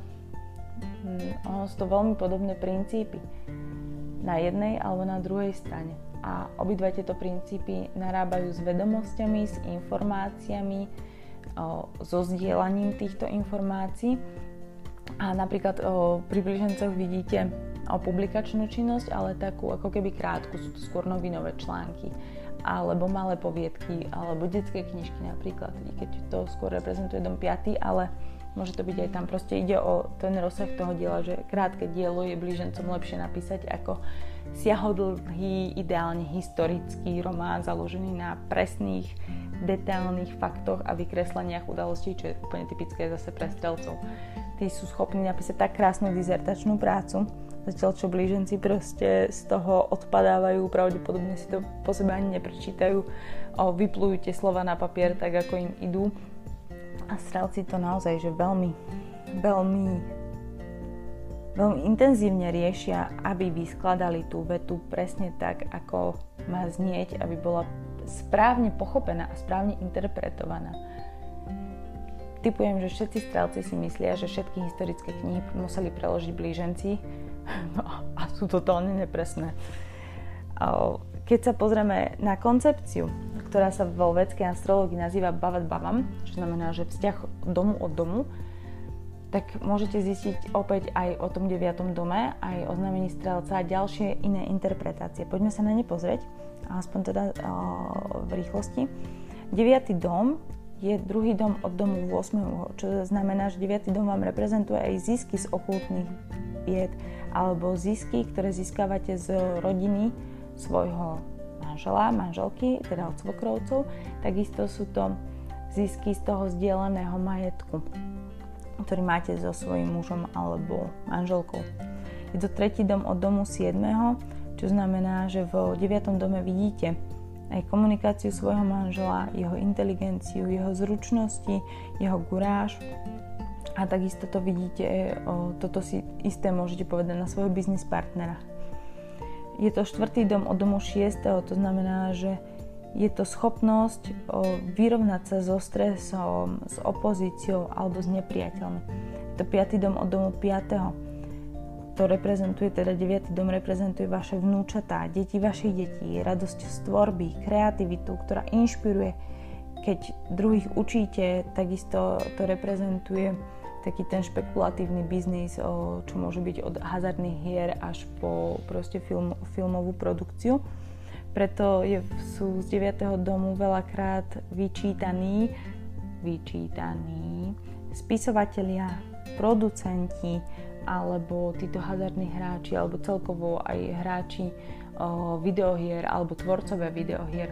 Ono sú to veľmi podobné princípy na jednej alebo na druhej strane. A obidva tieto princípy narábajú s vedomosťami, s informáciami, o, so zdieľaním týchto informácií. A napríklad o, pri blížencoch vidíte o publikačnú činnosť, ale takú ako keby krátku, sú to skôr novinové články, alebo malé poviedky, alebo detské knižky napríklad, i keď to skôr reprezentuje dom piaty, ale môže to byť aj tam, proste ide o ten rozsah toho diela, že krátke dielo je blížencom lepšie napísať ako siahodlhý, ideálne historický román založený na presných, detailných faktoch a vykresleniach udalostí, čo je úplne typické zase pre strelcov. Tí sú schopní napísať tak krásnu dizertačnú prácu, zatiaľ čo blíženci proste z toho odpadávajú, pravdepodobne si to po sebe ani neprečítajú, vyplujú tie slova na papier tak, ako im idú. A strelci to naozaj, že veľmi, veľmi, veľmi intenzívne riešia, aby vyskladali tú vetu presne tak, ako má znieť, aby bola správne pochopená a správne interpretovaná. Typujem, že všetci strelci si myslia, že všetky historické knihy museli preložiť blíženci a sú totálne nepresné. Keď sa pozrieme na koncepciu, ktorá sa vo vedskej astrológii nazýva Bhavat Bhavam, čo znamená, že vzťah domu od domu, tak môžete zistiť opäť aj o tom deviatom dome, aj o znamení strelca a ďalšie iné interpretácie. Poďme sa na ne pozrieť, aspoň teda o, v rýchlosti. deviaty dom je druhý dom od domu ôsmeho, čo znamená, že deviaty dom vám reprezentuje aj zisky z okultných vied alebo zisky, ktoré získavate z rodiny svojho manžela, manželky, teda od svokrovcov. Takisto sú to zisky z toho zdieľaného majetku, ktorý máte so svojím mužom alebo manželkou. Je to tretí dom od domu siedmeho, čo znamená, že v deviatom dome vidíte aj komunikáciu svojho manžela, jeho inteligenciu, jeho zručnosti, jeho guráž. A takisto to vidíte, o, toto si isté môžete povedať na svojho biznis partnera. Je to štvrtý dom od domu šiesteho, to znamená, že je to schopnosť o, vyrovnať sa so stresom, s opozíciou alebo s nepriateľmi. Je to piaty dom od domu piateho. To reprezentuje, teda deviaty dom reprezentuje vaše vnúčatá, deti vašich detí, radosť z tvorby, kreativitu, ktorá inšpiruje. Keď druhých učíte, takisto to reprezentuje taký ten špekulatívny biznis, čo môže byť od hazardných hier až po proste film, filmovú produkciu. Preto je, sú z deviateho domu veľakrát vyčítaní, vyčítaní spisovatelia, producenti alebo títo hazardní hráči, alebo celkovo aj hráči o, videohier alebo tvorcové videohier.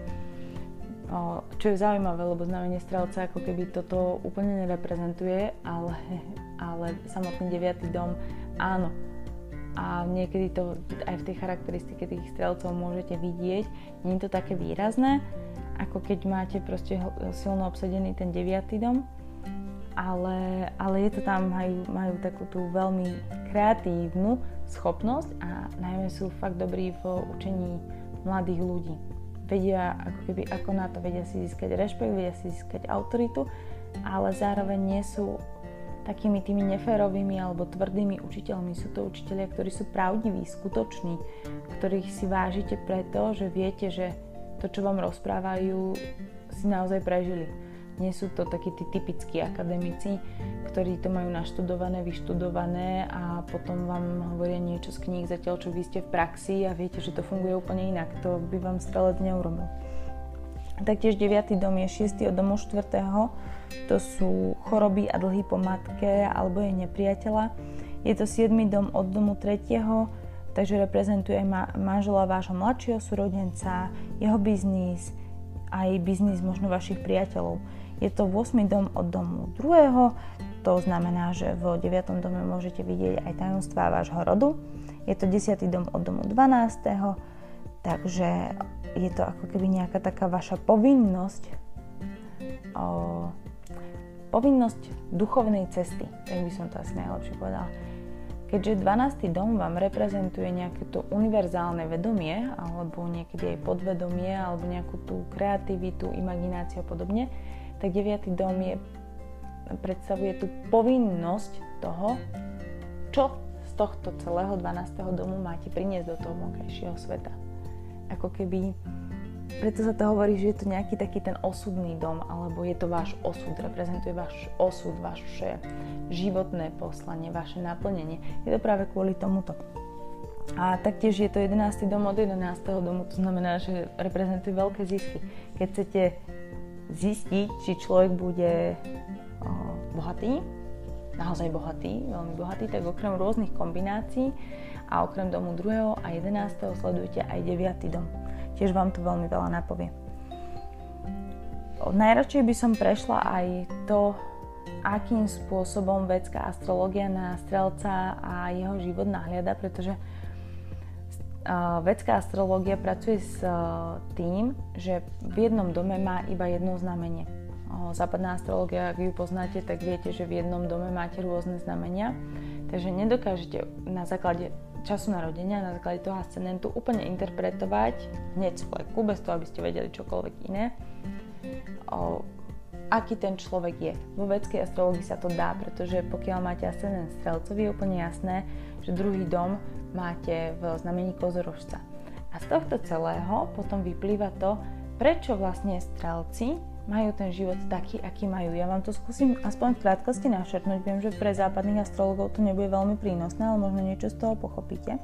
O, čo je zaujímavé, lebo znamenie strelca ako keby toto úplne nereprezentuje, ale, ale samotný deviaty dom áno. A niekedy to aj v tej charakteristike tých strelcov môžete vidieť. Nie je to také výrazné, ako keď máte proste silno obsadený ten deviaty dom, ale, ale je to tam, majú, majú takú tú veľmi kreatívnu schopnosť a najmä sú fakt dobrí v učení mladých ľudí. Vedia ako keby ako na to, vedia si získať rešpekt, vedia si získať autoritu, ale zároveň nie sú takými tými neférovými alebo tvrdými učiteľmi. Sú to učitelia, ktorí sú pravdiví, skutoční, ktorých si vážite preto, že viete, že to, čo vám rozprávajú, si naozaj prežili. Nie sú to takí tí typickí akademici, ktorí to majú naštudované, vyštudované a potom vám hovoria niečo z kníh, zatiaľ čo vy ste v praxi a viete, že to funguje úplne inak. To by vám strelec neurobil. Taktiež deviaty dom je šiesty od domu štvrtého. To sú choroby a dlhy po matke alebo jej nepriateľa. Je to siedmy dom od domu tretieho, takže reprezentuje ma- manžela vášho mladšieho súrodenca, jeho biznis, aj biznis možno vašich priateľov. Je to ôsmy dom od domu druhého, to znamená, že v deviatom dome môžete vidieť aj tajomstvá vášho rodu. Je to desiaty dom od domu dvanásteho, takže je to ako keby nejaká taká vaša povinnosť, o, povinnosť duchovnej cesty, tak by som to asi najlepšie povedala. Keďže dvanásty dom vám reprezentuje nejaké to univerzálne vedomie, alebo niekedy aj podvedomie, alebo nejakú tú kreativitu, imagináciu a podobne, tak deviaty dom je, predstavuje tú povinnosť toho, čo z tohto celého dvanásteho domu máte priniesť do toho vonkajšieho sveta. Ako keby, preto sa to hovorí, že je to nejaký taký ten osudný dom, alebo je to váš osud, reprezentuje váš osud, vaše životné poslanie, vaše naplnenie. Je to práve kvôli tomuto. A taktiež je to jedenásty dom od jedenásteho domu, to znamená, že reprezentuje veľké zisky. Keď chcete zistiť, či človek bude o, bohatý, naozaj bohatý, veľmi bohatý, tak okrem rôznych kombinácií a okrem domu druhého a jedenásteho sledujte aj deviaty dom. Tiež vám to veľmi veľa napovie. Najradšej by som prešla aj to, akým spôsobom védská astrológia na strelca a jeho život nahliada, pretože védská astrológia pracuje s tým, že v jednom dome má iba jedno znamenie. Západná astrológia, ak ju poznáte, tak viete, že v jednom dome máte rôzne znamenia, takže nedokážete na základe času narodenia, na základe toho ascendentu úplne interpretovať hneď z fleku, bez toho, aby ste vedeli čokoľvek iné, o, aký ten človek je. Vo védskej astrológii sa to dá, pretože pokiaľ máte ascendent strelcovi, je úplne jasné, že druhý dom máte v znamení kozorožca. A z tohto celého potom vyplýva to, prečo vlastne strelci majú ten život taký, aký majú. Ja vám to skúsim aspoň v krátkosti našertnúť. Viem, že pre západných astrologov to nebude veľmi prínosné, ale možno niečo z toho pochopíte.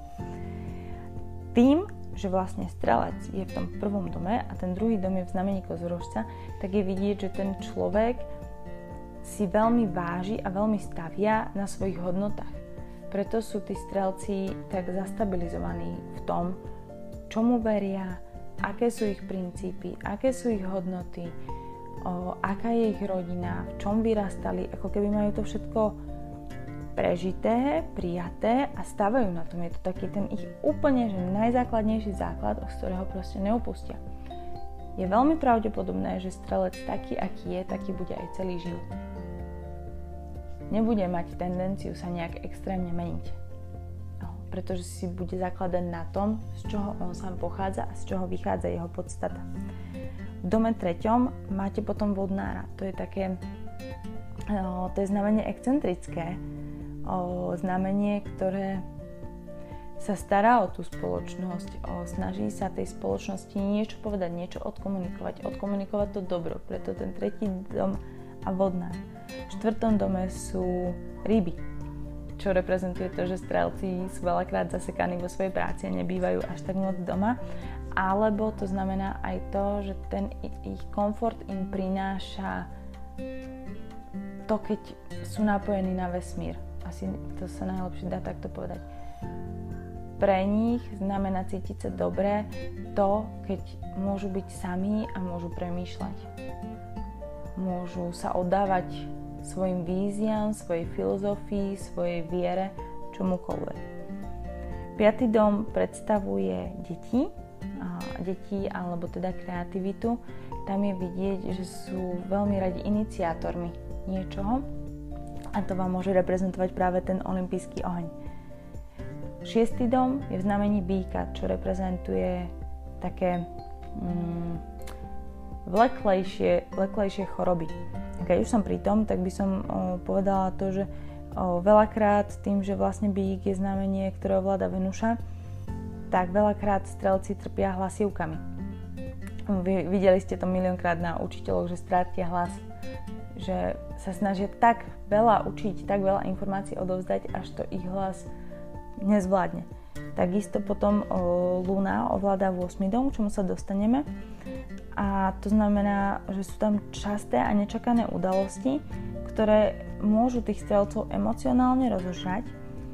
Tým, že vlastne strelec je v tom prvom dome a ten druhý dom je v znamení kozorožca, tak je vidieť, že ten človek si veľmi váži a veľmi stavia na svojich hodnotách. Preto sú tí strelci tak zastabilizovaní v tom, čomu veria, aké sú ich princípy, aké sú ich hodnoty, o, aká je ich rodina, v čom vyrastali, ako keby majú to všetko prežité, prijaté a stavajú na tom. Je to taký ten ich úplne že najzákladnejší základ, z ktorého proste neupustia. Je veľmi pravdepodobné, že strelec taký, aký je, taký bude aj celý život. Nebude mať tendenciu sa nejak extrémne meniť, pretože si bude zakladať na tom, z čoho on sám pochádza a z čoho vychádza jeho podstata. V dome treťom máte potom vodnára. To je také, no, to je znamenie excentrické, o, znamenie, ktoré sa stará o tú spoločnosť, o, snaží sa tej spoločnosti niečo povedať, niečo odkomunikovať, odkomunikovať to dobro, preto ten tretí dom a vodnár. V štvrtom dome sú ryby, čo reprezentuje to, že strelci sú veľakrát zasekaní vo svojej práci a nebývajú až tak moc doma, alebo to znamená aj to, že ten ich komfort im prináša to, keď sú napojení na vesmír. Asi to sa najlepšie dá takto povedať. Pre nich znamená cítiť sa dobre to, keď môžu byť sami a môžu premýšľať. Môžu sa oddávať svojim víziám, svojej filozofii, svojej viere, čomukoľvek. Piatý dom predstavuje deti, deti alebo teda kreativitu. Tam je vidieť, že sú veľmi radi iniciátormi niečoho a to vám môže reprezentovať práve ten olympijský oheň. Šiestý dom je v znamení býka, čo reprezentuje také mm, vleklejšie, vleklejšie choroby. A keď už som pri tom, tak by som o, povedala to, že o, veľakrát tým, že vlastne bík je znamenie, ktoré ovláda Venuša, tak veľakrát strelci trpia hlasivkami. Vy videli ste to miliónkrát na učiteľoch, že strátia hlas, že sa snažia tak veľa učiť, tak veľa informácií odovzdať, až to ich hlas nezvládne. Takisto potom o, Luna ovláda ôsmy dom, k čomu sa dostaneme. A to znamená, že sú tam časté a nečakané udalosti, ktoré môžu tých strelcov emocionálne rozožrať,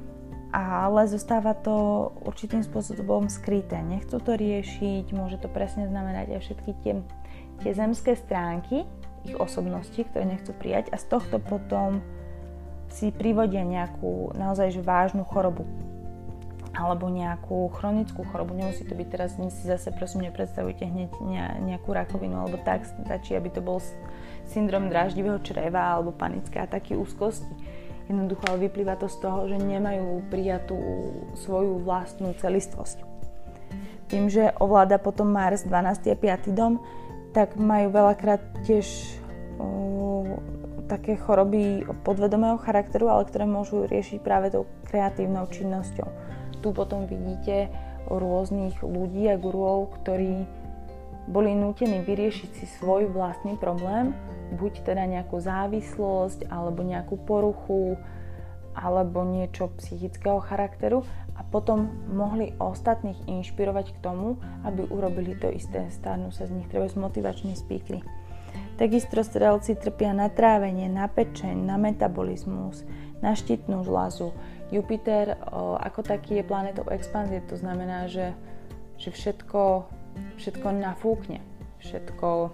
ale zostáva to určitým spôsobom skryté. Nechcú to riešiť, môže to presne znamenať aj všetky tie, tie zemské stránky ich osobnosti, ktoré nechcú prijať, a z tohto potom si privodia nejakú naozaj že vážnu chorobu alebo nejakú chronickú chorobu. Nemusí to byť teraz, si zase prosím nepredstavujte hneď nejakú rakovinu alebo tak, stačí, aby to bol syndrom dráždivého čreva alebo panické ataky úzkosti. Jednoducho ale vyplýva to z toho, že nemajú prijatú svoju vlastnú celistvosť. Tým, že ovláda potom Mars dvanásty a piaty dom, tak majú veľakrát tiež o, také choroby podvedomého charakteru, ale ktoré môžu riešiť práve tou kreatívnou činnosťou. Tu potom vidíte rôznych ľudí a guruov, ktorí boli nútení vyriešiť si svoj vlastný problém, buď teda nejakú závislosť, alebo nejakú poruchu, alebo niečo psychického charakteru, a potom mohli ostatných inšpirovať k tomu, aby urobili to isté. Stanú sa z nich treba motivační speakery. Takisto strelci trpia na trávenie, na pečeň, na metabolizmus, na štítnu žľazu. Jupiter o, ako taký je planetou expanzie, to znamená, že, že všetko, všetko nafúkne, všetko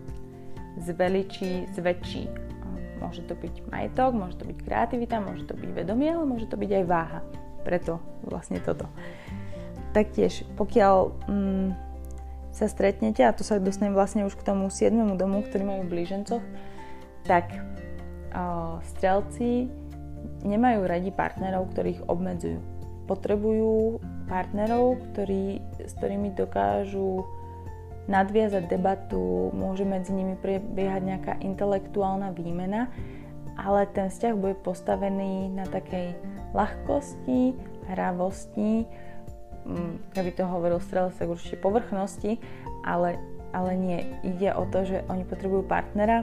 zveličí, zväčší. Môže to byť majetok, môže to byť kreativita, môže to byť vedomie, ale môže to byť aj váha. Preto vlastne toto. Taktiež, pokiaľ mm, sa stretnete, a to sa dostanem vlastne už k tomu siedmemu domu, ktorý majú v blížencoch, tak o, strelci nemajú radi partnerov, ktorých obmedzujú. Potrebujú partnerov, ktorí, s ktorými dokážu nadviazať debatu, môže medzi nimi prebiehať nejaká intelektuálna výmena, ale ten vzťah bude postavený na takej ľahkosti, hravosti, keby to hovoril strelec, tak určite povrchnosti, ale, ale nie. Ide o to, že oni potrebujú partnera,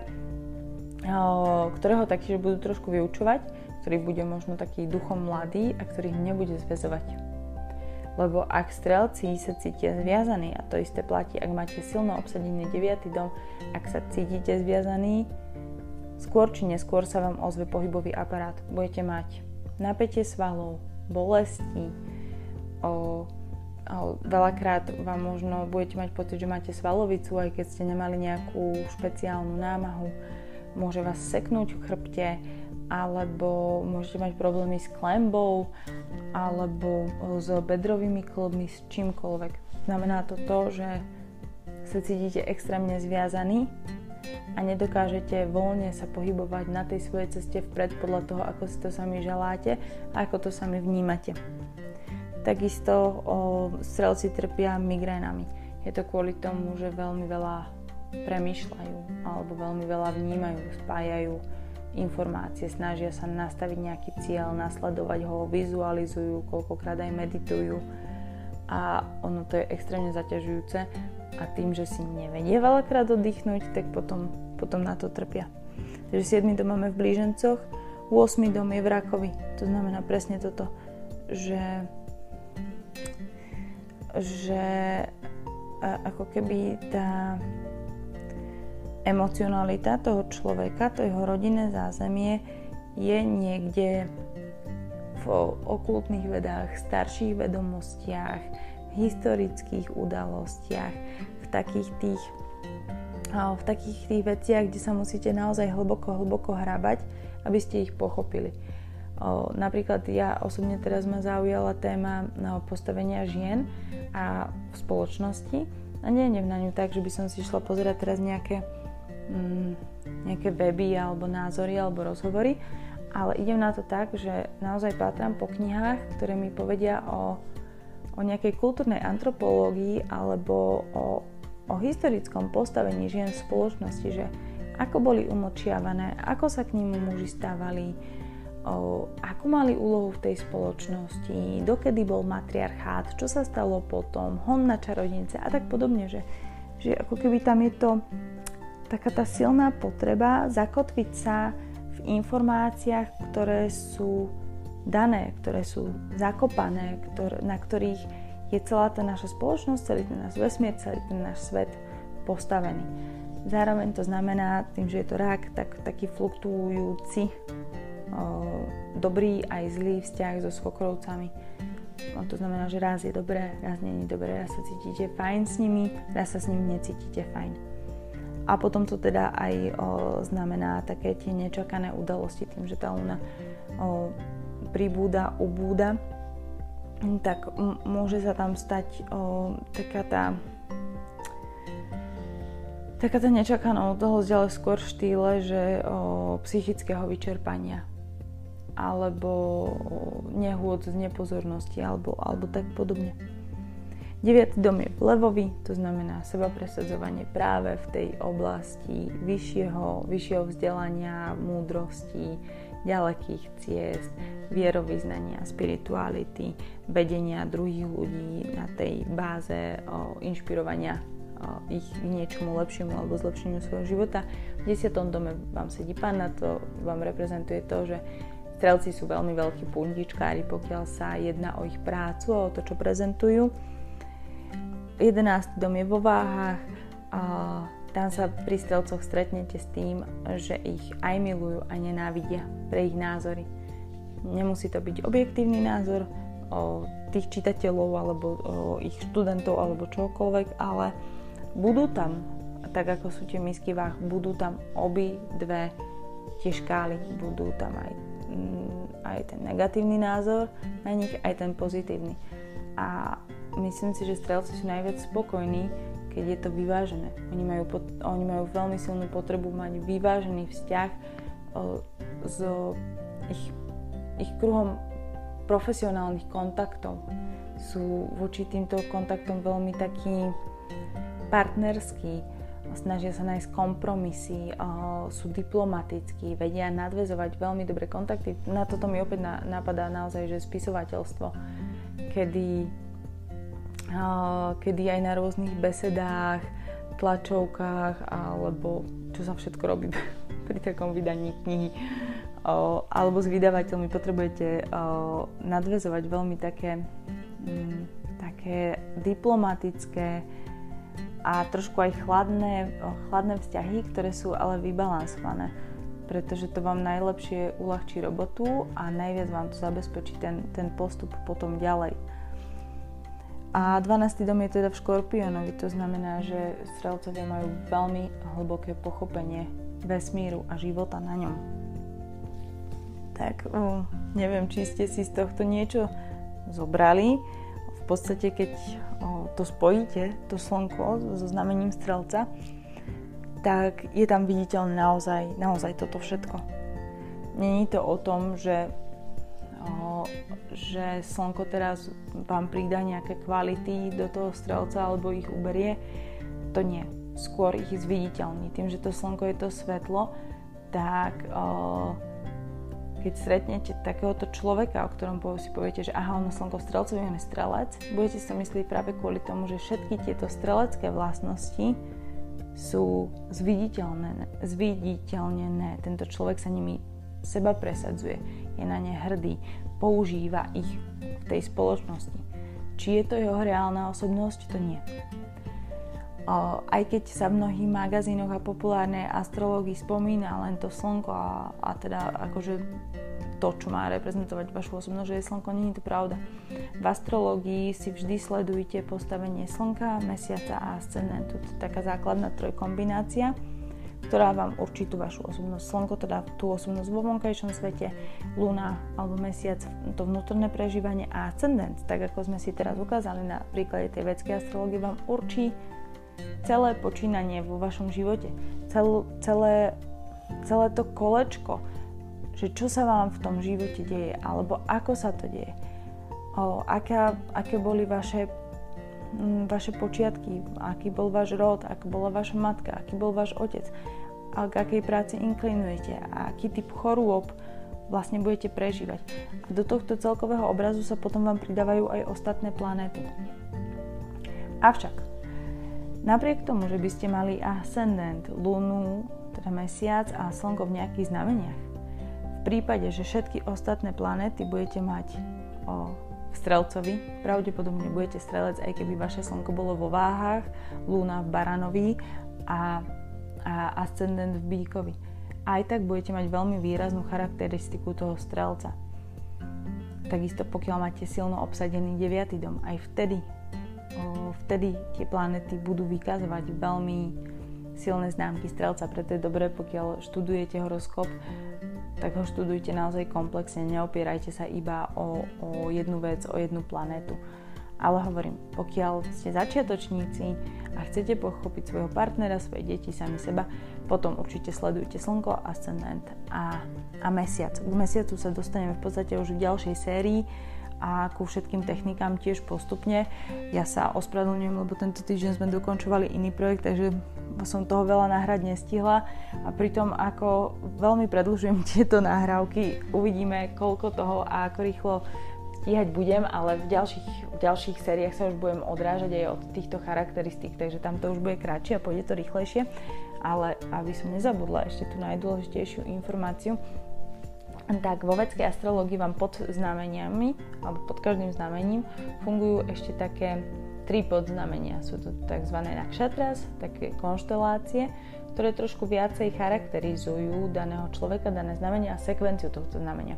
ktorého taktiež budú trošku vyučovať, ktorý bude možno taký duchom mladý a ktorý ich nebude zväzovať. Lebo ak strelci sa cítia zviazaní, a to isté platí, ak máte silno obsadený deviaty dom, ak sa cítite zviazaní, skôr či neskôr sa vám ozve pohybový aparát. Budete mať napätie svalov, bolesti, o, o, veľakrát vám možno budete mať pocit, že máte svalovicu, aj keď ste nemali nejakú špeciálnu námahu. Môže vás seknúť v chrbte, alebo môžete mať problémy s klembou, alebo s bedrovými kĺbmi, s čímkoľvek. Znamená to to, že sa cítite extrémne zviazaní a nedokážete voľne sa pohybovať na tej svojej ceste vpred podľa toho, ako si to sami želáte a ako to sami vnímate. Takisto o, strelci trpia migrénami. Je to kvôli tomu, že veľmi veľa premýšľajú alebo veľmi veľa vnímajú, spájajú informácie, snažia sa nastaviť nejaký cieľ, nasledovať ho, vizualizujú, koľkokrát aj meditujú a ono to je extrémne zaťažujúce a tým, že si nevedie veľakrát oddychnúť, tak potom, potom na to trpia. Takže siedmy dom máme v blížencoch, ôsmy dom je v rakovi. To znamená presne toto, že, že ako keby tá emocionalita toho človeka, to jeho rodinné zázemie je niekde v okultných vedách, starších vedomostiach, v historických udalostiach, v takých tých, v takých tých veciach, kde sa musíte naozaj hlboko, hlboko hrabať, aby ste ich pochopili. Napríklad ja osobne teraz ma zaujala téma postavenia žien a v spoločnosti a nejdem na ňu tak, že by som si šla pozerať teraz nejaké nejaké weby alebo názory alebo rozhovory, ale idem na to tak, že naozaj pátram po knihách, ktoré mi povedia o, o nejakej kultúrnej antropológii alebo o, o historickom postavení žien v spoločnosti, že ako boli umlčiavané, ako sa k ním muži stávali, o, akú mali úlohu v tej spoločnosti, dokedy bol matriarchát, čo sa stalo potom, hon na čarodejnice a tak podobne, že, že ako keby tam je to taká tá silná potreba zakotviť sa v informáciách, ktoré sú dané, ktoré sú zakopané, ktoré, na ktorých je celá tá naša spoločnosť, celý ten náš vesmír, celý ten náš svet postavený. Zároveň to znamená, tým, že je to rak, tak taký fluktuujúci dobrý aj zlý vzťah so svokrovcami. No, to znamená, že raz je dobré, raz nie je dobré, raz sa cítite fajn s nimi, raz sa s nimi necítite fajn. A potom to teda aj o, znamená také tie nečakané udalosti, tým, že tá luna o, pribúda, ubúda, tak m- môže sa tam stať o, taká tá taká tá nečakaná udalosť, ale skôr v štýle, že o, psychického vyčerpania alebo nehôd z nepozornosti, alebo, alebo tak podobne. deviaty dom je v levovi, to znamená seba presadzovanie práve v tej oblasti vyššieho, vyššieho vzdelania, múdrosti, ďalekých ciest, vierovyznania, spirituality, vedenia druhých ľudí na tej báze o, inšpirovania o, ich k niečomu lepšiemu alebo zlepšeniu svojho života. V desiatom dome vám sedí Panna, to vám reprezentuje to, že Strelci sú veľmi veľkí puntičkári, pokiaľ sa jedná o ich prácu a o to, čo prezentujú. jedenásty dom je vo váhach. A tam sa pri strelcoch stretnete s tým, že ich aj milujú, aj nenávidia pre ich názory. Nemusí to byť objektívny názor o tých čitateľov alebo o ich študentov alebo čokoľvek, ale budú tam, tak ako sú tie misky váh, budú tam obi dve tie škály, budú tam aj aj ten negatívny názor na nich, aj ten pozitívny. A myslím si, že strelci sú najviac spokojní, keď je to vyvážené. Oni majú, pot- oni majú veľmi silnú potrebu mať vyvážený vzťah o, s ich, ich kruhom profesionálnych kontaktov. Sú voči týmto kontaktom veľmi takí partnerskí, snažia sa nájsť kompromisy, sú diplomatickí, vedia nadväzovať veľmi dobré kontakty. Na toto mi opäť napadá naozaj, že spisovateľstvo, kedy, kedy aj na rôznych besedách, tlačovkách, alebo čo sa všetko robí pri takom vydaní knihy, alebo s vydavateľmi potrebujete nadväzovať veľmi také, také diplomatické a trošku aj chladné, chladné vzťahy, ktoré sú ale vybalansované, pretože to vám najlepšie uľahčí robotu a najviac vám to zabezpečí ten, ten postup potom ďalej. A dvanásty dom je teda v Škorpiónovi, to znamená, že strelcovia majú veľmi hlboké pochopenie vesmíru a života na ňom. Tak uh, neviem, či ste si z tohto niečo zobrali. V podstate, keď o, to spojíte, to slnko so znamením strelca, tak je tam viditeľné naozaj, naozaj toto všetko. Není to o tom, že, o, že slnko teraz vám pridá nejaké kvality do toho strelca alebo ich uberie. To nie. Skôr ich zviditeľní. Tým, že to slnko je to svetlo, tak o, keď stretnete takéhoto človeka, o ktorom si poviete, že aha, ono slnko v strelcovi, on je strelec, budete si to myslieť práve kvôli tomu, že všetky tieto strelecké vlastnosti sú zviditeľnené. zviditeľnené. Tento človek sa nimi seba presadzuje, je na ne hrdý, používa ich v tej spoločnosti. Či je to jeho reálna osobnosť, to nie. O, aj keď sa v mnohých magazínoch a populárnej astrológii spomína len to slnko a, a teda akože to, čo má reprezentovať vašu osobnosť, že je slnko, nie je to pravda. V astrológii si vždy sledujete postavenie slnka, mesiaca a ascendentu. To je taká základná trojkombinácia, ktorá vám určí tú vašu osobnosť. Slnko teda tú osobnosť vo vonkajšom svete, luna alebo mesiac to vnútorné prežívanie a ascendent, tak ako sme si teraz ukázali na príklade tej védskej astrológie, vám určí celé počínanie vo vašom živote, Cel, celé, celé to kolečko, že čo sa vám v tom živote deje, alebo ako sa to deje, o, aká, aké boli vaše, m, vaše počiatky, aký bol váš rod, aká bola vaša matka, aký bol váš otec, a k akej práci inklinujete a aký typ chorôb vlastne budete prežívať. A do tohto celkového obrazu sa potom vám pridávajú aj ostatné planéty. Avšak, napriek tomu, že by ste mali ascendent, lunu, teda mesiac a slnko v nejakých znameniach, v prípade, že všetky ostatné planéty budete mať o Strelcovi, pravdepodobne budete strelec, aj keby vaše slnko bolo vo váhach, lúna v baranovi a, a ascendent v bíkovi. Aj tak budete mať veľmi výraznú charakteristiku toho strelca. Takisto pokiaľ máte silno obsadený deviaty dom, aj vtedy, o, vtedy tie planety budú vykazovať veľmi silné známky strelca, preto je dobré, pokiaľ študujete horoskop, tak ho študujte naozaj komplexne, neopierajte sa iba o, o jednu vec, o jednu planétu. Ale hovorím, pokiaľ ste začiatočníci a chcete pochopiť svojho partnera, svoje deti, sami seba, potom určite sledujte slnko, ascendent a, a mesiac. K mesiacu sa dostaneme v podstate už v ďalšej sérii a ku všetkým technikám tiež postupne. Ja sa ospravedlňujem, lebo tento týždeň sme dokončovali iný projekt, takže som toho veľa nahrať nestihla a pritom ako veľmi predĺžujem tieto nahrávky, uvidíme koľko toho a ako rýchlo stíhať budem, ale v ďalších, v ďalších sériách sa už budem odrážať aj od týchto charakteristík, takže tam to už bude kratšie a pôjde to rýchlejšie, ale aby som nezabudla ešte tú najdôležitejšiu informáciu, tak vo védskej astrológii vám pod znameniami alebo pod každým znamením fungujú ešte také tri podznamenia. Sú to tzv. Nakšatras, také konštelácie, ktoré trošku viacej charakterizujú daného človeka, dané znamenie a sekvenciu tohto znamenia.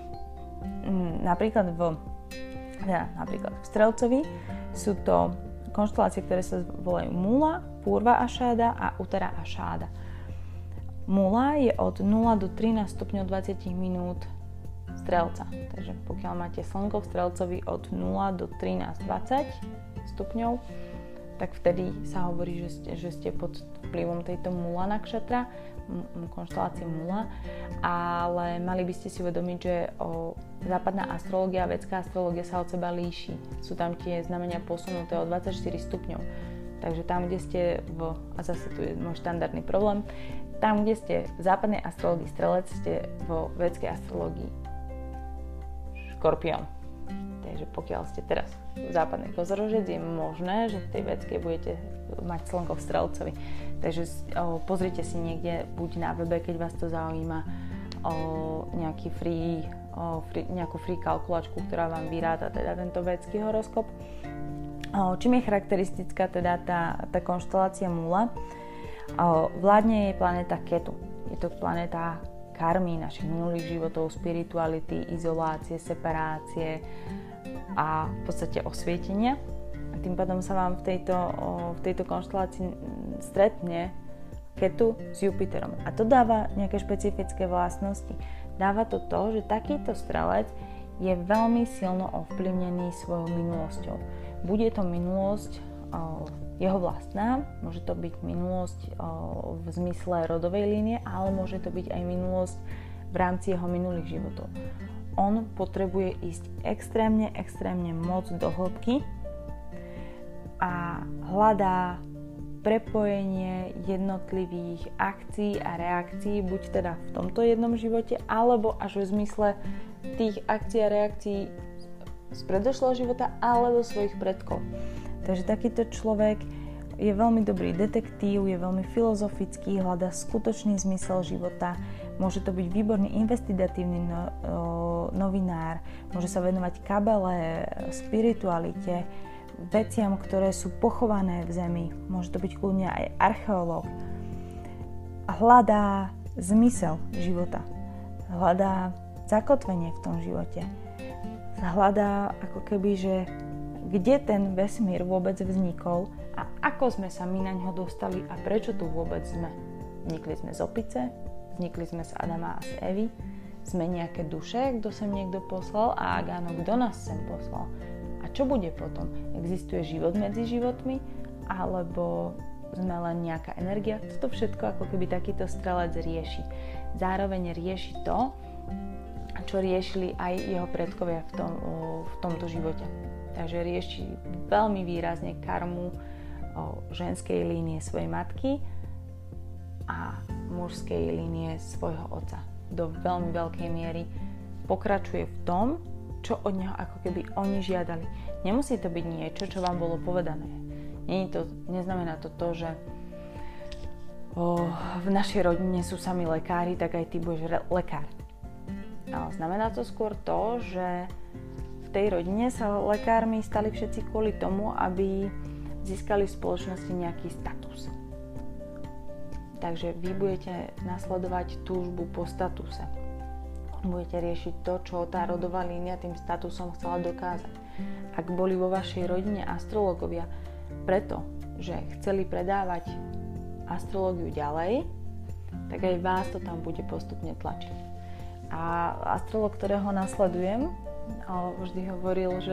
Napríklad v, ja, napríklad v Strelcovi sú to konštelácie, ktoré sa volajú Mula, Purva Ašáda a Uttara Ašáda. Mula je od nula do trinásť stupňov dvadsať minút Strelca. Takže pokiaľ máte slnko v Strelcovi od nula do trinásť dvadsať stupňov, tak vtedy sa hovorí, že ste, že ste pod vplyvom tejto Mula nakšatra, konštelácie Mula, ale mali by ste si uvedomiť, že o, západná astrológia a védská astrológia sa od seba líši. Sú tam tie znamenia posunuté o dvadsaťštyri stupňov. Takže tam, kde ste v, a zase tu je môj štandardný problém, tam, kde ste v západnej astrológii strelec, ste vo védskej astrológii škorpión. Takže pokiaľ ste teraz v západnej kozorožec, je možné, že v tej védskej budete mať slnko v strelcovi. Takže o, pozrite si niekde, buď na webe, keď vás to zaujíma, o nejaký free, o free, nejakú free kalkulačku, ktorá vám vyráta teda tento védsky horoskop. O, čím je charakteristická teda tá, tá konštelácia Mula? O, vládne jej planéta Ketu. Je to planéta karmy, našich minulých životov, spirituality, izolácie, separácie a v podstate osvietenia. A tým pádom sa vám v tejto, o, v tejto konštelácii stretne Ketu s Jupiterom. A to dáva nejaké špecifické vlastnosti. Dáva to to, že takýto strelec je veľmi silno ovplyvnený svojou minulosťou. Bude to minulosť o, jeho vlastná, môže to byť minulosť o, v zmysle rodovej línie, ale môže to byť aj minulosť v rámci jeho minulých životov. On potrebuje ísť extrémne, extrémne moc do hĺbky a hľadá prepojenie jednotlivých akcií a reakcií, buď teda v tomto jednom živote, alebo až v zmysle tých akcií a reakcií z predošlého života alebo svojich predkov. Takže takýto človek je veľmi dobrý detektív, je veľmi filozofický, hľadá skutočný zmysel života, môže to byť výborný investigatívny no, o, novinár, môže sa venovať kabele, spiritualite, veciam, ktoré sú pochované v zemi, môže to byť kľudne aj archeológ. Hľadá zmysel života, hľadá zakotvenie v tom živote, hľadá ako keby, že kde ten vesmír vôbec vznikol a ako sme sa my na ňo dostali a prečo tu vôbec sme. Vznikli sme z opice, vznikli sme z Adama a z Evy, sme nejaké duše, kto sem niekto poslal a ak áno, kto nás sem poslal. A čo bude potom? Existuje život medzi životmi alebo sme len nejaká energia? Toto všetko ako keby takýto strelec rieši. Zároveň rieši to, čo riešili aj jeho predkovia v, tom, v tomto živote. Takže rieši veľmi výrazne karmu o ženskej línie svojej matky a mužskej línie svojho otca. Do veľmi veľkej miery pokračuje v tom, čo od neho ako keby oni žiadali. Nemusí to byť niečo, čo vám bolo povedané. Nie to, neznamená to to, že o, v našej rodine sú sami lekári, tak aj ty budeš re- lekár. Ale znamená to skôr to, že v tej rodine sa lekármi stali všetci kvôli tomu, aby získali v spoločnosti nejaký status. Takže vy budete nasledovať túžbu po statuse. Budete riešiť to, čo tá rodová línia tým statusom chcela dokázať. Ak boli vo vašej rodine astrológovia preto, že chceli predávať astrológiu ďalej, tak aj vás to tam bude postupne tlačiť. A astrológ, ktorého nasledujem, vždy hovoril, že,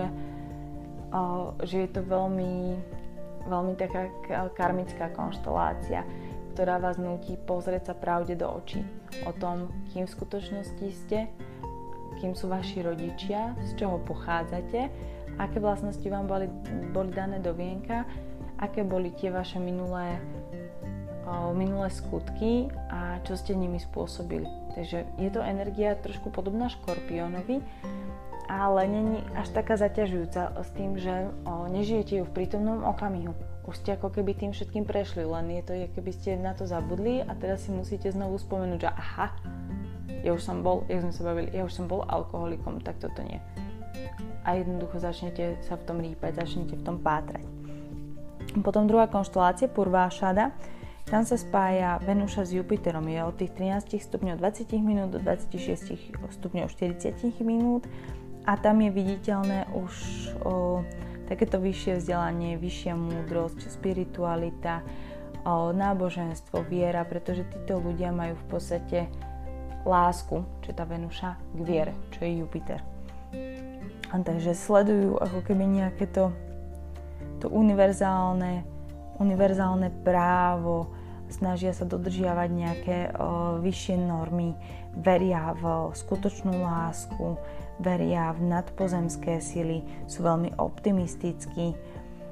že je to veľmi, veľmi taká karmická konštelácia, ktorá vás núti pozrieť sa pravde do očí o tom, kým v skutočnosti ste, kým sú vaši rodičia, z čoho pochádzate, aké vlastnosti vám boli, boli dané do vienka, aké boli tie vaše minulé, o, minulé skutky a čo ste nimi spôsobili. Takže je to energia trošku podobná Škorpiónovi, ale není až taká zaťažujúca s tým, že o, nežijete ju v prítomnom okamihu. Už ste ako keby tým všetkým prešli, len je to, keby ste na to zabudli a teraz si musíte znovu spomenúť, že aha, ja už som bol, jak sme sa bavili, ja už som bol alkoholikom, tak toto nie. A jednoducho začnete sa v tom rýpať, začnete v tom pátrať. Potom druhá konštelácia, Purvášada, tam sa spája Venuša s Jupiterom, je od tých trinásť stupňov dvadsať minút do dvadsaťšesť stupňov štyridsať minút a tam je viditeľné už o, takéto vyššie vzdelanie, vyššia múdrosť, spiritualita, o, náboženstvo, viera, pretože títo ľudia majú v podstate lásku, čo je tá Venuša, k viere, čo je Jupiter. A takže sledujú ako keby nejaké to, to univerzálne, univerzálne právo, snažia sa dodržiavať nejaké o, vyššie normy, veria v skutočnú lásku, veria v nadpozemské sily, sú veľmi optimistickí, o,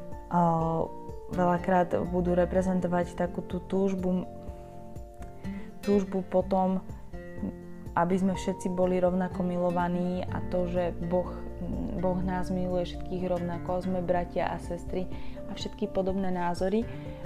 veľakrát budú reprezentovať takú tú túžbu, túžbu potom, aby sme všetci boli rovnako milovaní a to, že Boh, boh nás miluje všetkých rovnako, sme bratia a sestry a všetky podobné názory,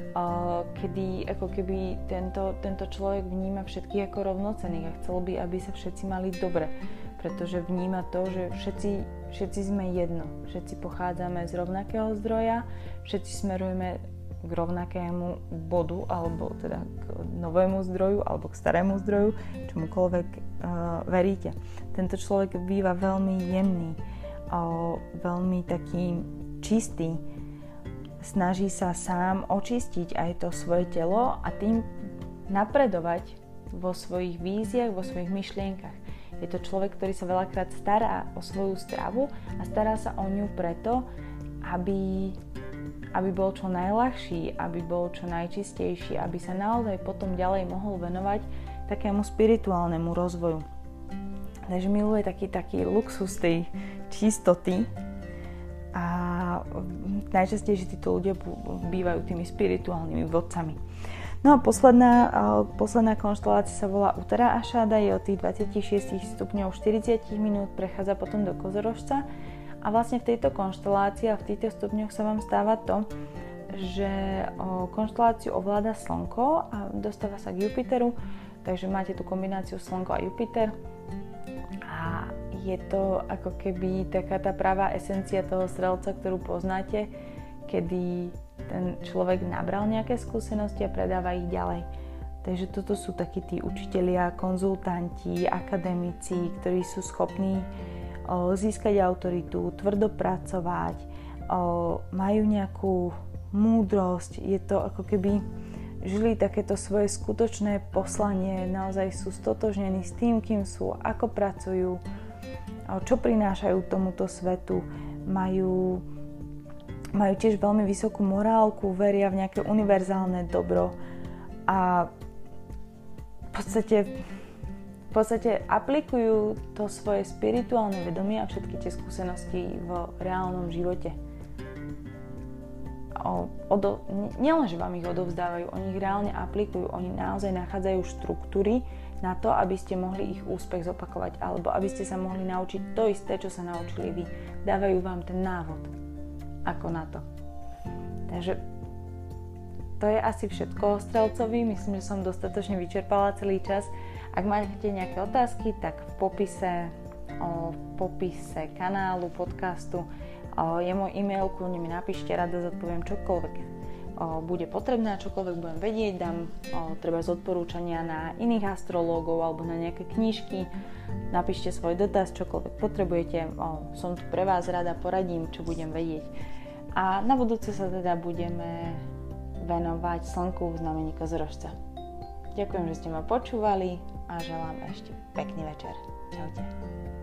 kedy ako keby tento, tento človek vníma všetkých ako rovnocenných a chcel by, aby sa všetci mali dobre, pretože vníma to, že všetci, všetci sme jedno, všetci pochádzame z rovnakého zdroja, všetci smerujeme k rovnakému bodu, alebo teda k novému zdroju, alebo k starému zdroju, čomukoľvek uh, veríte. Tento človek býva veľmi jemný, uh, veľmi taký čistý, snaží sa sám očistiť aj to svoje telo a tým napredovať vo svojich víziách, vo svojich myšlienkach. Je to človek, ktorý sa veľakrát stará o svoju stravu a stará sa o ňu preto, aby aby bol čo najľahší, aby bol čo najčistejší, aby sa naozaj potom ďalej mohol venovať takému spirituálnemu rozvoju. Takže miluje taký, taký luxus tej čistoty a najčastejšie títo ľudia bývajú tými spirituálnymi vodcami. No a posledná, posledná konštelácia sa volá Uttara Ašáda, je od tých dvadsaťšesť stupňov štyridsať minút, prechádza potom do Kozorožca. A vlastne v tejto konštelácii a v týchto stupňoch sa vám stáva to, že o, konšteláciu ovláda Slnko a dostáva sa k Jupiteru, takže máte tú kombináciu Slnko a Jupiter a je to ako keby taká tá pravá esencia toho strelca, ktorú poznáte, kedy ten človek nabral nejaké skúsenosti a predáva ich ďalej. Takže toto sú takí tí učitelia, konzultanti, akademici, ktorí sú schopní získať autoritu, tvrdo pracovať, majú nejakú múdrosť, je to ako keby žili takéto svoje skutočné poslanie, naozaj sú stotožnení s tým, kým sú, ako pracujú, čo prinášajú tomuto svetu, majú, majú tiež veľmi vysokú morálku, veria v nejaké univerzálne dobro a v podstate V podstate aplikujú to svoje spirituálne vedomie a všetky tie skúsenosti v reálnom živote. o, odo, nielen, že vám ich odovzdávajú, oni ich reálne aplikujú, oni naozaj nachádzajú štruktúry na to, aby ste mohli ich úspech zopakovať, alebo aby ste sa mohli naučiť to isté, čo sa naučili vy. Dávajú vám ten návod, ako na to. Takže to je asi všetko o Strelcovi. Myslím, že som dostatočne vyčerpala celý čas. Ak máte nejaké otázky, tak v popise, o, v popise kanálu, podcastu o, je môj e-mail, kľudne mi napíšte, rada zodpoviem čokoľvek o, bude potrebné, čokoľvek budem vedieť, dám o, treba z odporúčania na iných astrológov alebo na nejaké knižky. Napíšte svoj dotaz, čokoľvek potrebujete. O, som tu pre vás, rada poradím, čo budem vedieť. A na budúce sa teda budeme venovať slnku v znamení Kozorožca. Ďakujem, že ste ma počúvali a želám ešte pekný večer. Čaute.